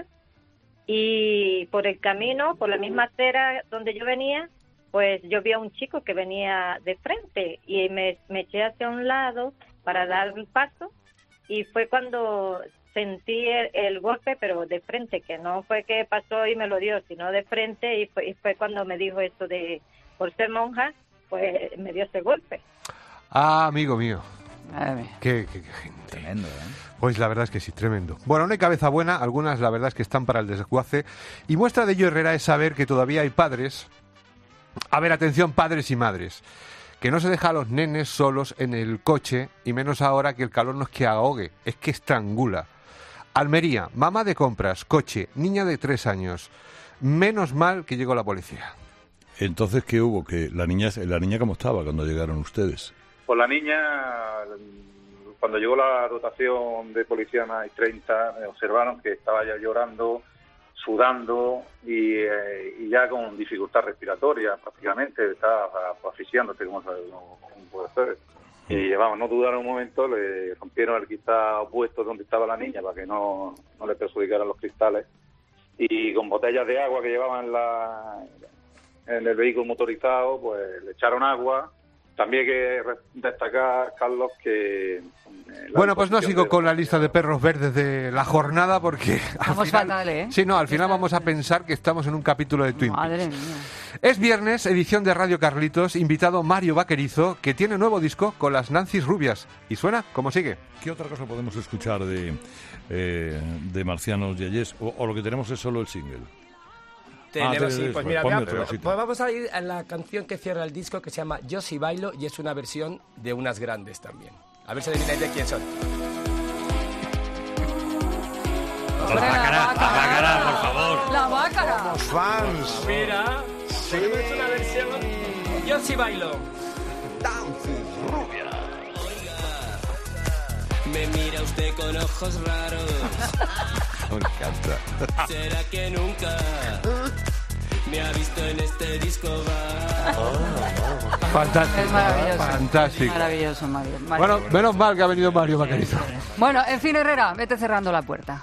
y por el camino, por la misma acera donde yo venía, pues yo vi a un chico que venía de frente y me, me eché hacia un lado para dar un paso y fue cuando sentí el, el golpe, pero de frente, que no fue que pasó y me lo dio, sino de frente y fue, y fue cuando me dijo esto de, por ser monja, pues me dio ese golpe. Ah, amigo mío. Madre mía. Qué, qué- qué gente. Tremendo, ¿eh? Pues la verdad es que sí, tremendo. Bueno, no hay cabeza buena, algunas la verdad es que están para el desguace. Y muestra de ello, Herrera, es saber que todavía hay padres, a ver, atención, padres y madres, que no se deja a los nenes solos en el coche, y menos ahora que el calor no es que ahogue, es que estrangula. Almería, mamá de compras, coche, niña de tres años. Menos mal que llegó la policía. Entonces, ¿qué hubo? Que la niña, la niña ¿cómo estaba cuando llegaron ustedes? Pues la niña, cuando llegó la dotación de policía más treinta, me observaron que estaba ya llorando, sudando y, eh, y ya con dificultad respiratoria prácticamente, estaba pues, asfixiándose como, como, como puede ser. Y vamos, no dudaron un momento, le rompieron el cristal opuesto donde estaba la niña para que no, no le perjudicaran los cristales y con botellas de agua que llevaban en, la, en el vehículo motorizado, pues le echaron agua También hay que destacar, Carlos, que... Bueno, pues no sigo de... con la lista de perros verdes de la jornada porque... Vamos fatal, ¿eh? Sí, no, al final vamos a pensar que estamos en un capítulo de Twin Peaks. Madre mía. Es viernes, edición de Radio Carlitos, invitado Mario Vaquerizo, que tiene nuevo disco con las Nancy's Rubias. ¿Y suena? ¿Cómo sigue? ¿Qué otra cosa podemos escuchar de, eh, de Marcianos Yeyés? O, o lo que tenemos es solo el single. Tenemos, ah, sí, pues, pues mira, ponme mira, otro, pues, pues vamos a ir a la canción que cierra el disco, que se llama Yo sí bailo, y es una versión de unas grandes también. A ver si adivináis de quién son. La Bácara, la Bácara, por favor. La Bácara. Somos fans. Mira, sí. Es una versión Yo sí bailo. Nancy's Rubias. Me mira usted con ojos raros. Me encanta. ¿Será que nunca me ha visto en este disco bar? Oh, fantástico. Es maravilloso. Fantástico. Maravilloso, Mario. Bueno, menos mal que ha venido Mario Vaquerizo. Bueno, en fin, Herrera, vete cerrando la puerta.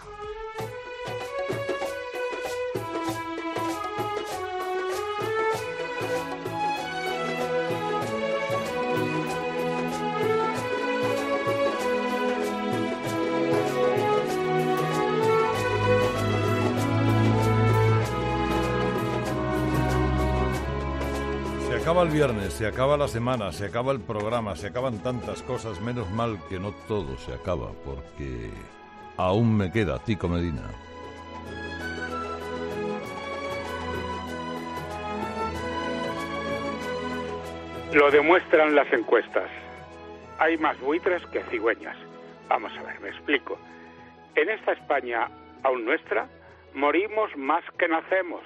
Se acaba el viernes, se acaba la semana, se acaba el programa, se acaban tantas cosas, menos mal que no todo se acaba, porque aún me queda Tico Medina. Lo demuestran las encuestas. Hay más buitres que cigüeñas. Vamos a ver, me explico. En esta España, aún nuestra, morimos más que nacemos.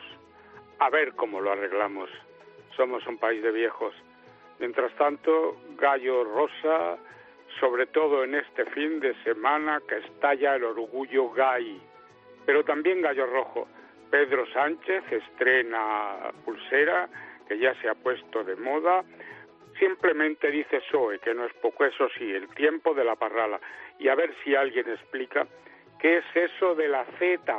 A ver cómo lo arreglamos. Somos un país de viejos. Mientras tanto, gallo rosa, sobre todo en este fin de semana que estalla el orgullo gay. Pero también gallo rojo. Pedro Sánchez estrena pulsera, que ya se ha puesto de moda. Simplemente dice P S O E, que no es poco, eso sí, el tiempo de la parrala. Y a ver si alguien explica qué es eso de la Z,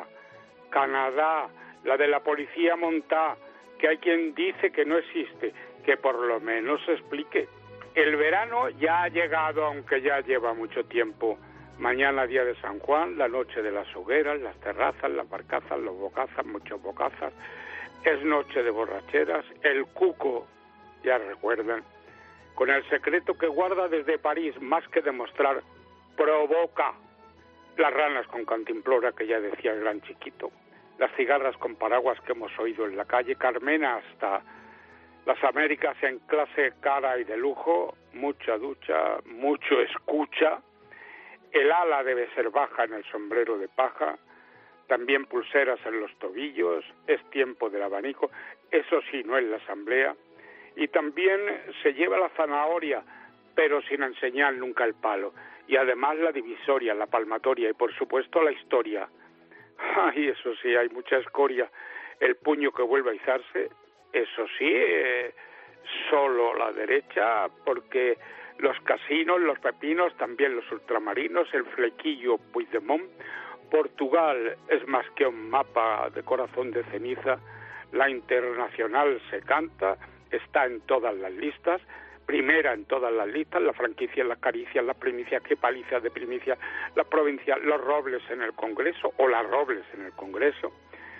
Canadá, la de la policía montada, que hay quien dice que no existe, que por lo menos se explique. El verano ya ha llegado, aunque ya lleva mucho tiempo. Mañana, día de San Juan, la noche de las hogueras, las terrazas, las barcazas, los bocazas, muchos bocazas. Es noche de borracheras. El cuco, ya recuerdan, con el secreto que guarda desde París, más que demostrar, provoca. Las ranas con cantimplora, que ya decía el gran Chiquito. Las cigarras con paraguas que hemos oído en la calle, Carmena hasta las Américas en clase cara y de lujo, mucha ducha, mucho escucha, el ala debe ser baja en el sombrero de paja, también pulseras en los tobillos, es tiempo del abanico, eso sí, no en la asamblea, y también se lleva la zanahoria, pero sin enseñar nunca el palo, y además la divisoria, la palmatoria y por supuesto la historia. Ay, eso sí, hay mucha escoria. El puño que vuelve a izarse, eso sí, eh, solo la derecha, porque los casinos, los pepinos, también los ultramarinos, el flequillo Puigdemont. Portugal es más que un mapa de corazón de ceniza. La internacional se canta, está en todas las listas, primera en todas las listas, la franquicia, las caricias, las primicias, qué paliza de primicia, la provincia, los Robles en el Congreso, o las Robles en el Congreso.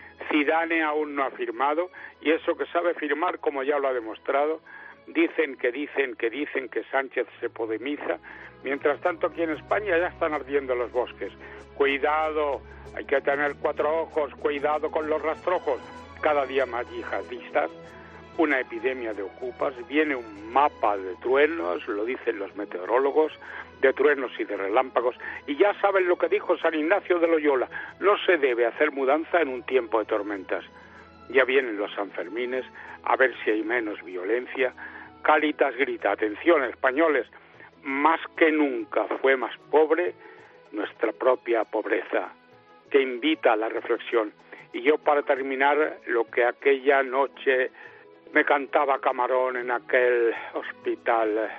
Zidane aún no ha firmado, y eso que sabe firmar, como ya lo ha demostrado. Dicen que dicen que dicen que Sánchez se podemiza. Mientras tanto, aquí en España ya están ardiendo los bosques. Cuidado, hay que tener cuatro ojos, cuidado con los rastrojos. Cada día más yihadistas. Una epidemia de ocupas, viene un mapa de truenos, lo dicen los meteorólogos, de truenos y de relámpagos, y ya saben lo que dijo San Ignacio de Loyola, no se debe hacer mudanza en un tiempo de tormentas. Ya vienen los Sanfermines, a ver si hay menos violencia. Cáritas grita, atención españoles, más que nunca fue más pobre nuestra propia pobreza, que invita a la reflexión. Y yo, para terminar, lo que aquella noche me cantaba Camarón en aquel hospital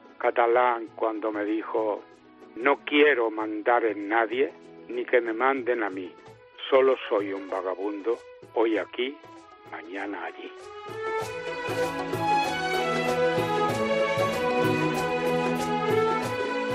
catalán cuando me dijo: no quiero mandar en nadie, ni que me manden a mí. Solo soy un vagabundo, hoy aquí, mañana allí.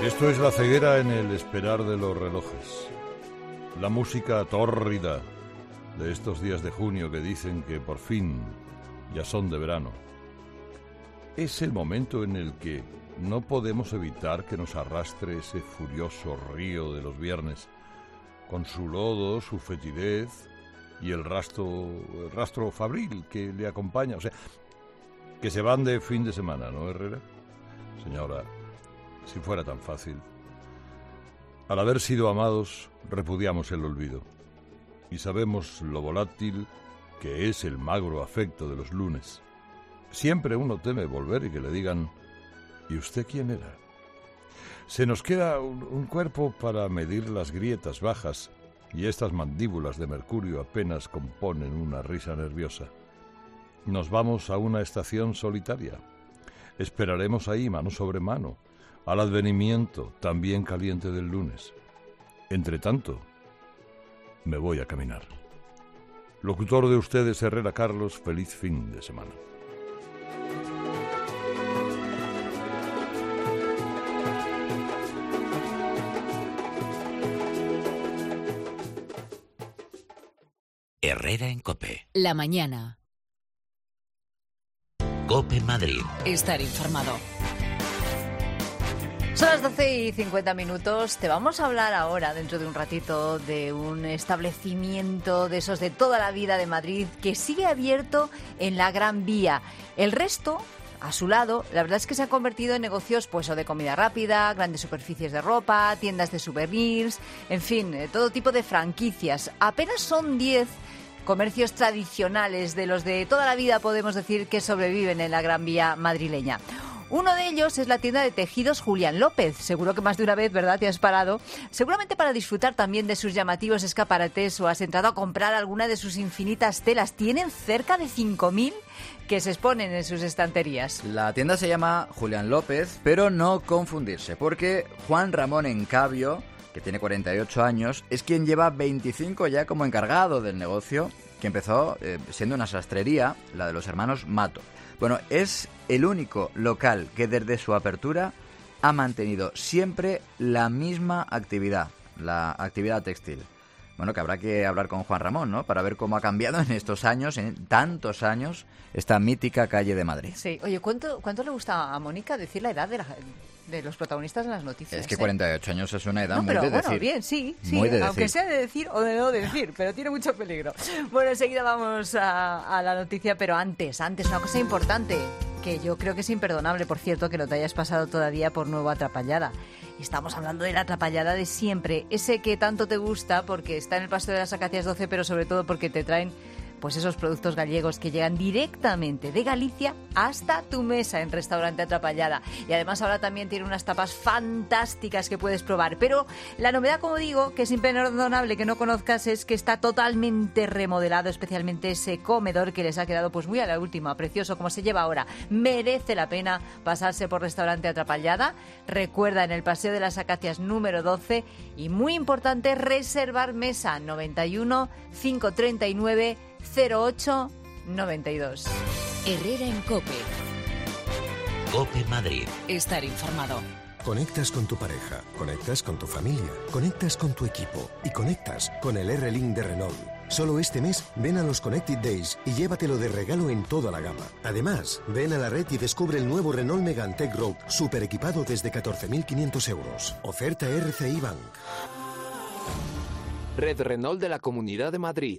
Esto es la ceguera en el esperar de los relojes. La música tórrida de estos días de junio que dicen que por fin ya son de verano. Es el momento en el que no podemos evitar que nos arrastre ese furioso río de los viernes, con su lodo, su fetidez y el rastro, el rastro fabril que le acompaña. O sea, que se van de fin de semana, ¿no, Herrera? Señora, si fuera tan fácil. Al haber sido amados, repudiamos el olvido. Y sabemos lo volátil que es el magro afecto de los lunes. Siempre uno teme volver y que le digan, ¿y usted quién era? Se nos queda un, un cuerpo para medir las grietas bajas y estas mandíbulas de mercurio apenas componen una risa nerviosa. Nos vamos a una estación solitaria. Esperaremos ahí, mano sobre mano, al advenimiento también caliente del lunes. Entre tanto, me voy a caminar. Locutor de ustedes, Herrera Carlos, feliz fin de semana. Herrera en COPE. La mañana. COPE Madrid. Estar informado. Son las doce y cincuenta minutos. Te vamos a hablar ahora, dentro de un ratito, de un establecimiento de esos de toda la vida de Madrid que sigue abierto en la Gran Vía. El resto, a su lado, la verdad es que se han convertido en negocios pues o de comida rápida, grandes superficies de ropa, tiendas de souvenirs, en fin, todo tipo de franquicias. Apenas son diez comercios tradicionales de los de toda la vida, podemos decir, que sobreviven en la Gran Vía madrileña. Uno de ellos es la tienda de tejidos Julián López. Seguro que más de una vez, ¿verdad?, te has parado. Seguramente para disfrutar también de sus llamativos escaparates o has entrado a comprar alguna de sus infinitas telas. Tienen cerca de cinco mil que se exponen en sus estanterías. La tienda se llama Julián López, pero no confundirse, porque Juan Ramón Encabio, que tiene cuarenta y ocho años, es quien lleva veinticinco ya como encargado del negocio, que empezó eh, siendo una sastrería, la de los hermanos Mato. Bueno, es el único local que desde su apertura ha mantenido siempre la misma actividad, la actividad textil. Bueno, que habrá que hablar con Juan Ramón, ¿no?, para ver cómo ha cambiado en estos años, en tantos años, esta mítica calle de Madrid. Sí, oye, ¿cuánto, cuánto le gusta a Mónica decir la edad de, la, de los protagonistas en las noticias? Es que ¿eh? cuarenta y ocho años es una edad no, muy pero, de bueno, decir. bien, sí, sí, Muy de aunque decir. sea de decir o de no decir, pero tiene mucho peligro. Bueno, enseguida vamos a, a la noticia, pero antes, antes, una cosa importante, que yo creo que es imperdonable, por cierto, que no te hayas pasado todavía por Nuevo Atrapallada. Estamos hablando de la atrapallada de siempre, ese que tanto te gusta porque está en el Paseo de las Acacias doce, pero sobre todo porque te traen pues esos productos gallegos que llegan directamente de Galicia hasta tu mesa en Restaurante Atrapallada. Y además ahora también tiene unas tapas fantásticas que puedes probar. Pero la novedad, como digo, que es imperdonable que no conozcas, es que está totalmente remodelado, especialmente ese comedor que les ha quedado pues muy a la última, precioso como se lleva ahora. Merece la pena pasarse por Restaurante Atrapallada. Recuerda, en el Paseo de las Acacias número doce, y muy importante, reservar mesa noventa y uno, quinientos treinta y nueve, cero ocho noventa y dos. Herrera en COPE. COPE Madrid. Estar informado. Conectas con tu pareja, conectas con tu familia, conectas con tu equipo y conectas con el R-Link de Renault. Solo este mes ven a los Connected Days y llévatelo de regalo en toda la gama. Además, ven a la red y descubre el nuevo Renault Megane Tech Road, super equipado desde catorce mil quinientos euros. Oferta R C I Bank. Red Renault de la Comunidad de Madrid.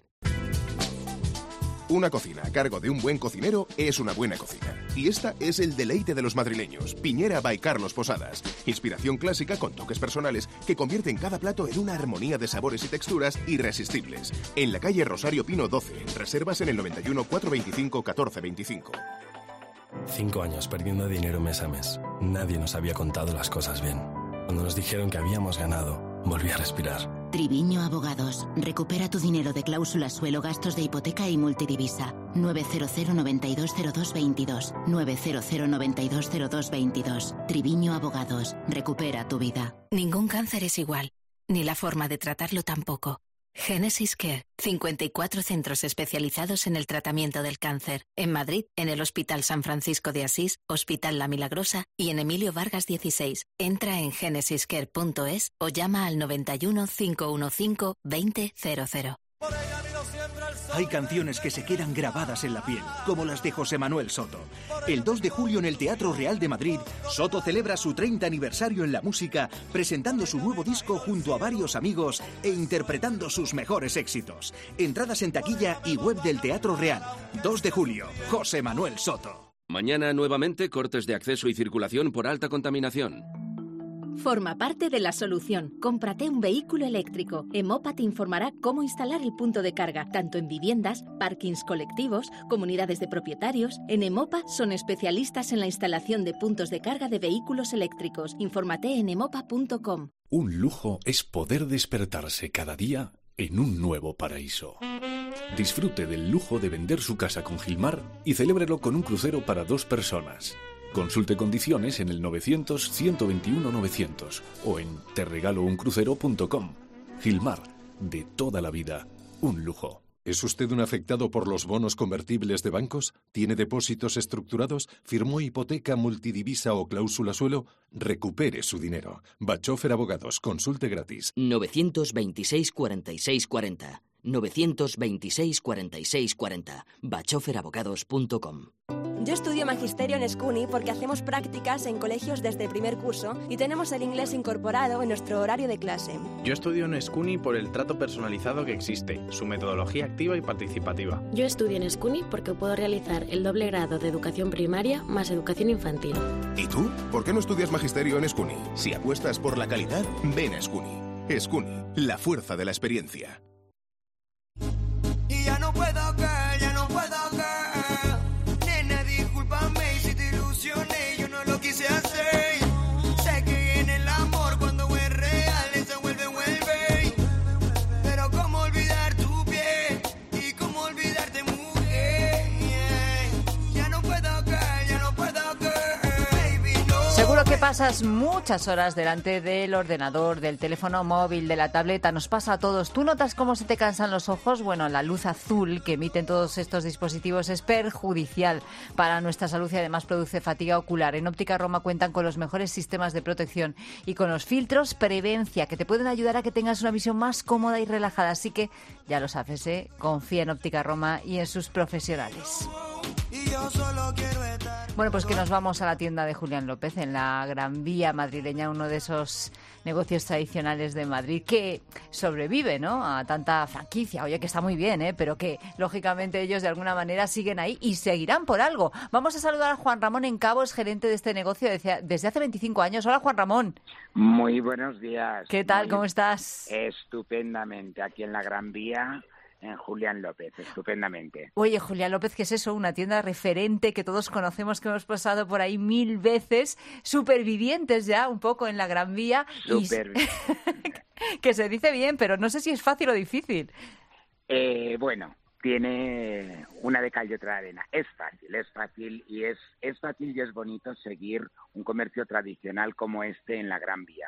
Una cocina a cargo de un buen cocinero es una buena cocina. Y esta es el deleite de los madrileños. Piñera by Carlos Posadas. Inspiración clásica con toques personales que convierten cada plato en una armonía de sabores y texturas irresistibles. En la calle Rosario Pino doce. Reservas en el noventa y uno, cuatrocientos veinticinco, catorce veinticinco. Cinco años perdiendo dinero mes a mes. Nadie nos había contado las cosas bien. Cuando nos dijeron que habíamos ganado, volví a respirar. Triviño Abogados. Recupera tu dinero de cláusula suelo, gastos de hipoteca y multidivisa. nueve cero cero, noventa y dos, cero dos, veintidós. nueve cero cero, noventa y dos, cero dos, veintidós. Triviño Abogados. Recupera tu vida. Ningún cáncer es igual, ni la forma de tratarlo tampoco. Genesis Care, cincuenta y cuatro centros especializados en el tratamiento del cáncer. En Madrid, en el Hospital San Francisco de Asís, Hospital La Milagrosa y en Emilio Vargas dieciséis. Entra en genesis care punto es o llama al noventa y uno, cinco cinco uno, veinte cero cero. Hay canciones que se quedan grabadas en la piel, como las de José Manuel Soto. El dos de julio en el Teatro Real de Madrid, Soto celebra su treinta aniversario en la música, presentando su nuevo disco junto a varios amigos e interpretando sus mejores éxitos. Entradas en taquilla y web del Teatro Real. dos de julio, José Manuel Soto. Mañana nuevamente cortes de acceso y circulación por alta contaminación. Forma parte de la solución. Cómprate un vehículo eléctrico. Emopa te informará cómo instalar el punto de carga, tanto en viviendas, parkings colectivos, comunidades de propietarios. En Emopa son especialistas en la instalación de puntos de carga de vehículos eléctricos. Infórmate en emopa punto com. Un lujo es poder despertarse cada día en un nuevo paraíso. Disfrute del lujo de vender su casa con Gilmar y celébrelo con un crucero para dos personas. Consulte condiciones en el novecientos, ciento veintiuno, novecientos o en te regalo un crucero punto com. Gilmar, de toda la vida, un lujo. ¿Es usted un afectado por los bonos convertibles de bancos? ¿Tiene depósitos estructurados? ¿Firmó hipoteca multidivisa o cláusula suelo? Recupere su dinero. Bachofer Abogados, consulte gratis. novecientos veintiséis, cuarenta y seis cuarenta. novecientos veintiséis, cuarenta y seis cuarenta. bachofer abogados punto com. Yo estudio Magisterio en SCUNY porque hacemos prácticas en colegios desde el primer curso y tenemos el inglés incorporado en nuestro horario de clase. Yo estudio en SCUNY por el trato personalizado que existe, su metodología activa y participativa. Yo estudio en SCUNY porque puedo realizar el doble grado de educación primaria más educación infantil. ¿Y tú? ¿Por qué no estudias Magisterio en SCUNY? Si apuestas por la calidad, ven a SCUNY. SCUNY, la fuerza de la experiencia. Y ya no puedo que, ya no puedo que. Nena, discúlpame si te ilusioné, yo no lo quise hacer. Sé que en el amor cuando es real, se vuelve, vuelve. Pero cómo olvidar tu piel y cómo olvidarte, mujer. Ya no puedo que, ya no puedo que, baby, no. Seguro que pasas muchas horas delante del ordenador, del teléfono móvil, de la tableta. Nos pasa a todos. ¿Tú notas cómo se te cansan los ojos? Bueno, la luz azul que emiten todos estos dispositivos es perjudicial para nuestra salud y además produce fatiga ocular. En Óptica Roma cuentan con los mejores sistemas de protección y con los filtros Prevencia, que te pueden ayudar a que tengas una visión más cómoda y relajada. Así que ya lo sabes, ¿eh? Confía en Óptica Roma y en sus profesionales. Bueno, pues que nos vamos a la tienda de Julián López en la Gran Vía madrileña, uno de esos negocios tradicionales de Madrid que sobrevive, ¿no?, a tanta franquicia. Oye, que está muy bien, ¿eh?, pero que lógicamente ellos de alguna manera siguen ahí y seguirán por algo. Vamos a saludar a Juan Ramón Encabo, es gerente de este negocio desde, desde hace veinticinco años. Hola, Juan Ramón. Muy buenos días. ¿Qué tal? Muy ¿Cómo estás? Estupendamente, aquí en la Gran Vía, en Julián López, estupendamente. Oye, Julián López, ¿qué es eso? Una tienda referente que todos conocemos, que hemos pasado por ahí mil veces, supervivientes ya un poco en la Gran Vía. Super... Y... que se dice bien, pero no sé si es fácil o difícil. Eh, bueno, tiene una de cal y otra de arena. Es fácil, es fácil y es, es fácil y es bonito seguir un comercio tradicional como este en la Gran Vía.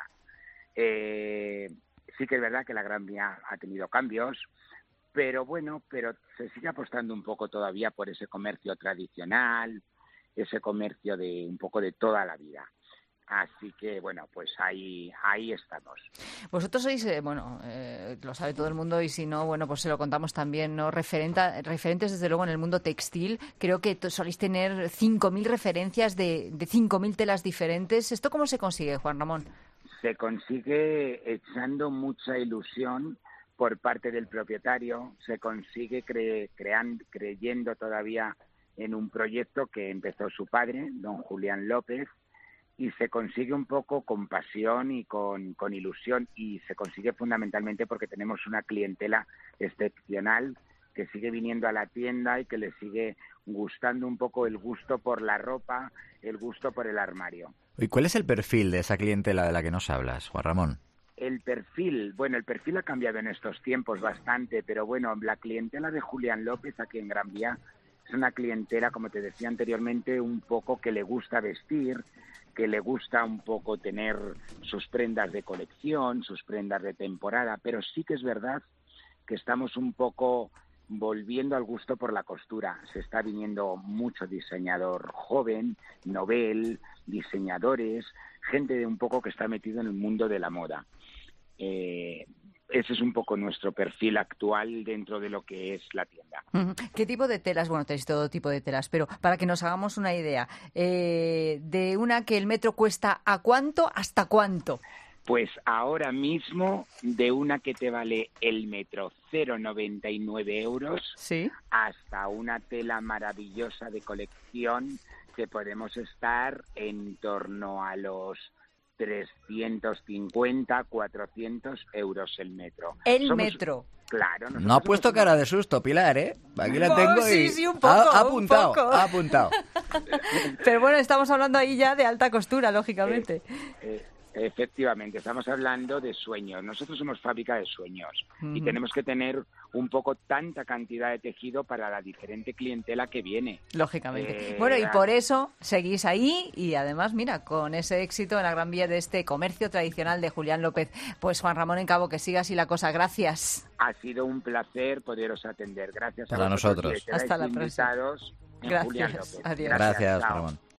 Eh, sí que es verdad que la Gran Vía ha tenido cambios, pero bueno, pero se sigue apostando un poco todavía por ese comercio tradicional, ese comercio de un poco de toda la vida. Así que, bueno, pues ahí ahí estamos. Vosotros sois, eh, bueno, eh, lo sabe todo el mundo y si no, bueno, pues se lo contamos también, ¿no? Referenta, referentes, desde luego, en el mundo textil. Creo que soléis tener cinco mil referencias de, de cinco mil telas diferentes. ¿Esto cómo se consigue, Juan Ramón? Se consigue echando mucha ilusión por parte del propietario, se consigue cre- crean, creyendo todavía en un proyecto que empezó su padre, don Julián López, y se consigue un poco con pasión y con, con ilusión, y se consigue fundamentalmente porque tenemos una clientela excepcional que sigue viniendo a la tienda y que le sigue gustando un poco el gusto por la ropa, el gusto por el armario. ¿Y cuál es el perfil de esa clientela de la que nos hablas, Juan Ramón? El perfil, bueno, el perfil ha cambiado en estos tiempos bastante, pero bueno, la clientela de Julián López aquí en Gran Vía es una clientela, como te decía anteriormente, un poco que le gusta vestir, que le gusta un poco tener sus prendas de colección, sus prendas de temporada, pero sí que es verdad que estamos un poco volviendo al gusto por la costura. Se está viniendo mucho diseñador joven, novel, diseñadores, gente de un poco que está metido en el mundo de la moda. Eh, ese es un poco nuestro perfil actual dentro de lo que es la tienda. ¿Qué tipo de telas? Bueno, tenéis todo tipo de telas, pero para que nos hagamos una idea, eh, de una que el metro cuesta ¿a cuánto hasta cuánto? Pues ahora mismo, de una que te vale el metro cero coma noventa y nueve euros, ¿sí?, hasta una tela maravillosa de colección que podemos estar en torno a los trescientos cincuenta, cuatrocientos euros el metro. El Somos, metro. Claro. No ha puesto cara de susto, Pilar, ¿eh? Aquí la Oh, tengo sí, y sí, un poco, ha, ha un apuntado, poco. ha apuntado. Pero bueno, estamos hablando ahí ya de alta costura, lógicamente. Eh, eh, Efectivamente, estamos hablando de sueños. Nosotros somos fábrica de sueños Uh-huh. y tenemos que tener un poco tanta cantidad de tejido para la diferente clientela que viene. Lógicamente. Eh, Bueno, y por eso seguís ahí y además, mira, con ese éxito en la Gran Vía de este comercio tradicional de Julián López. Pues Juan Ramón Encabo, que siga así la cosa. Gracias. Ha sido un placer poderos atender. Gracias Para a vosotros. nosotros. Que quedáis Hasta la próxima. invitados en Gracias. Julián López. Adiós. Gracias, Chao. Ramón.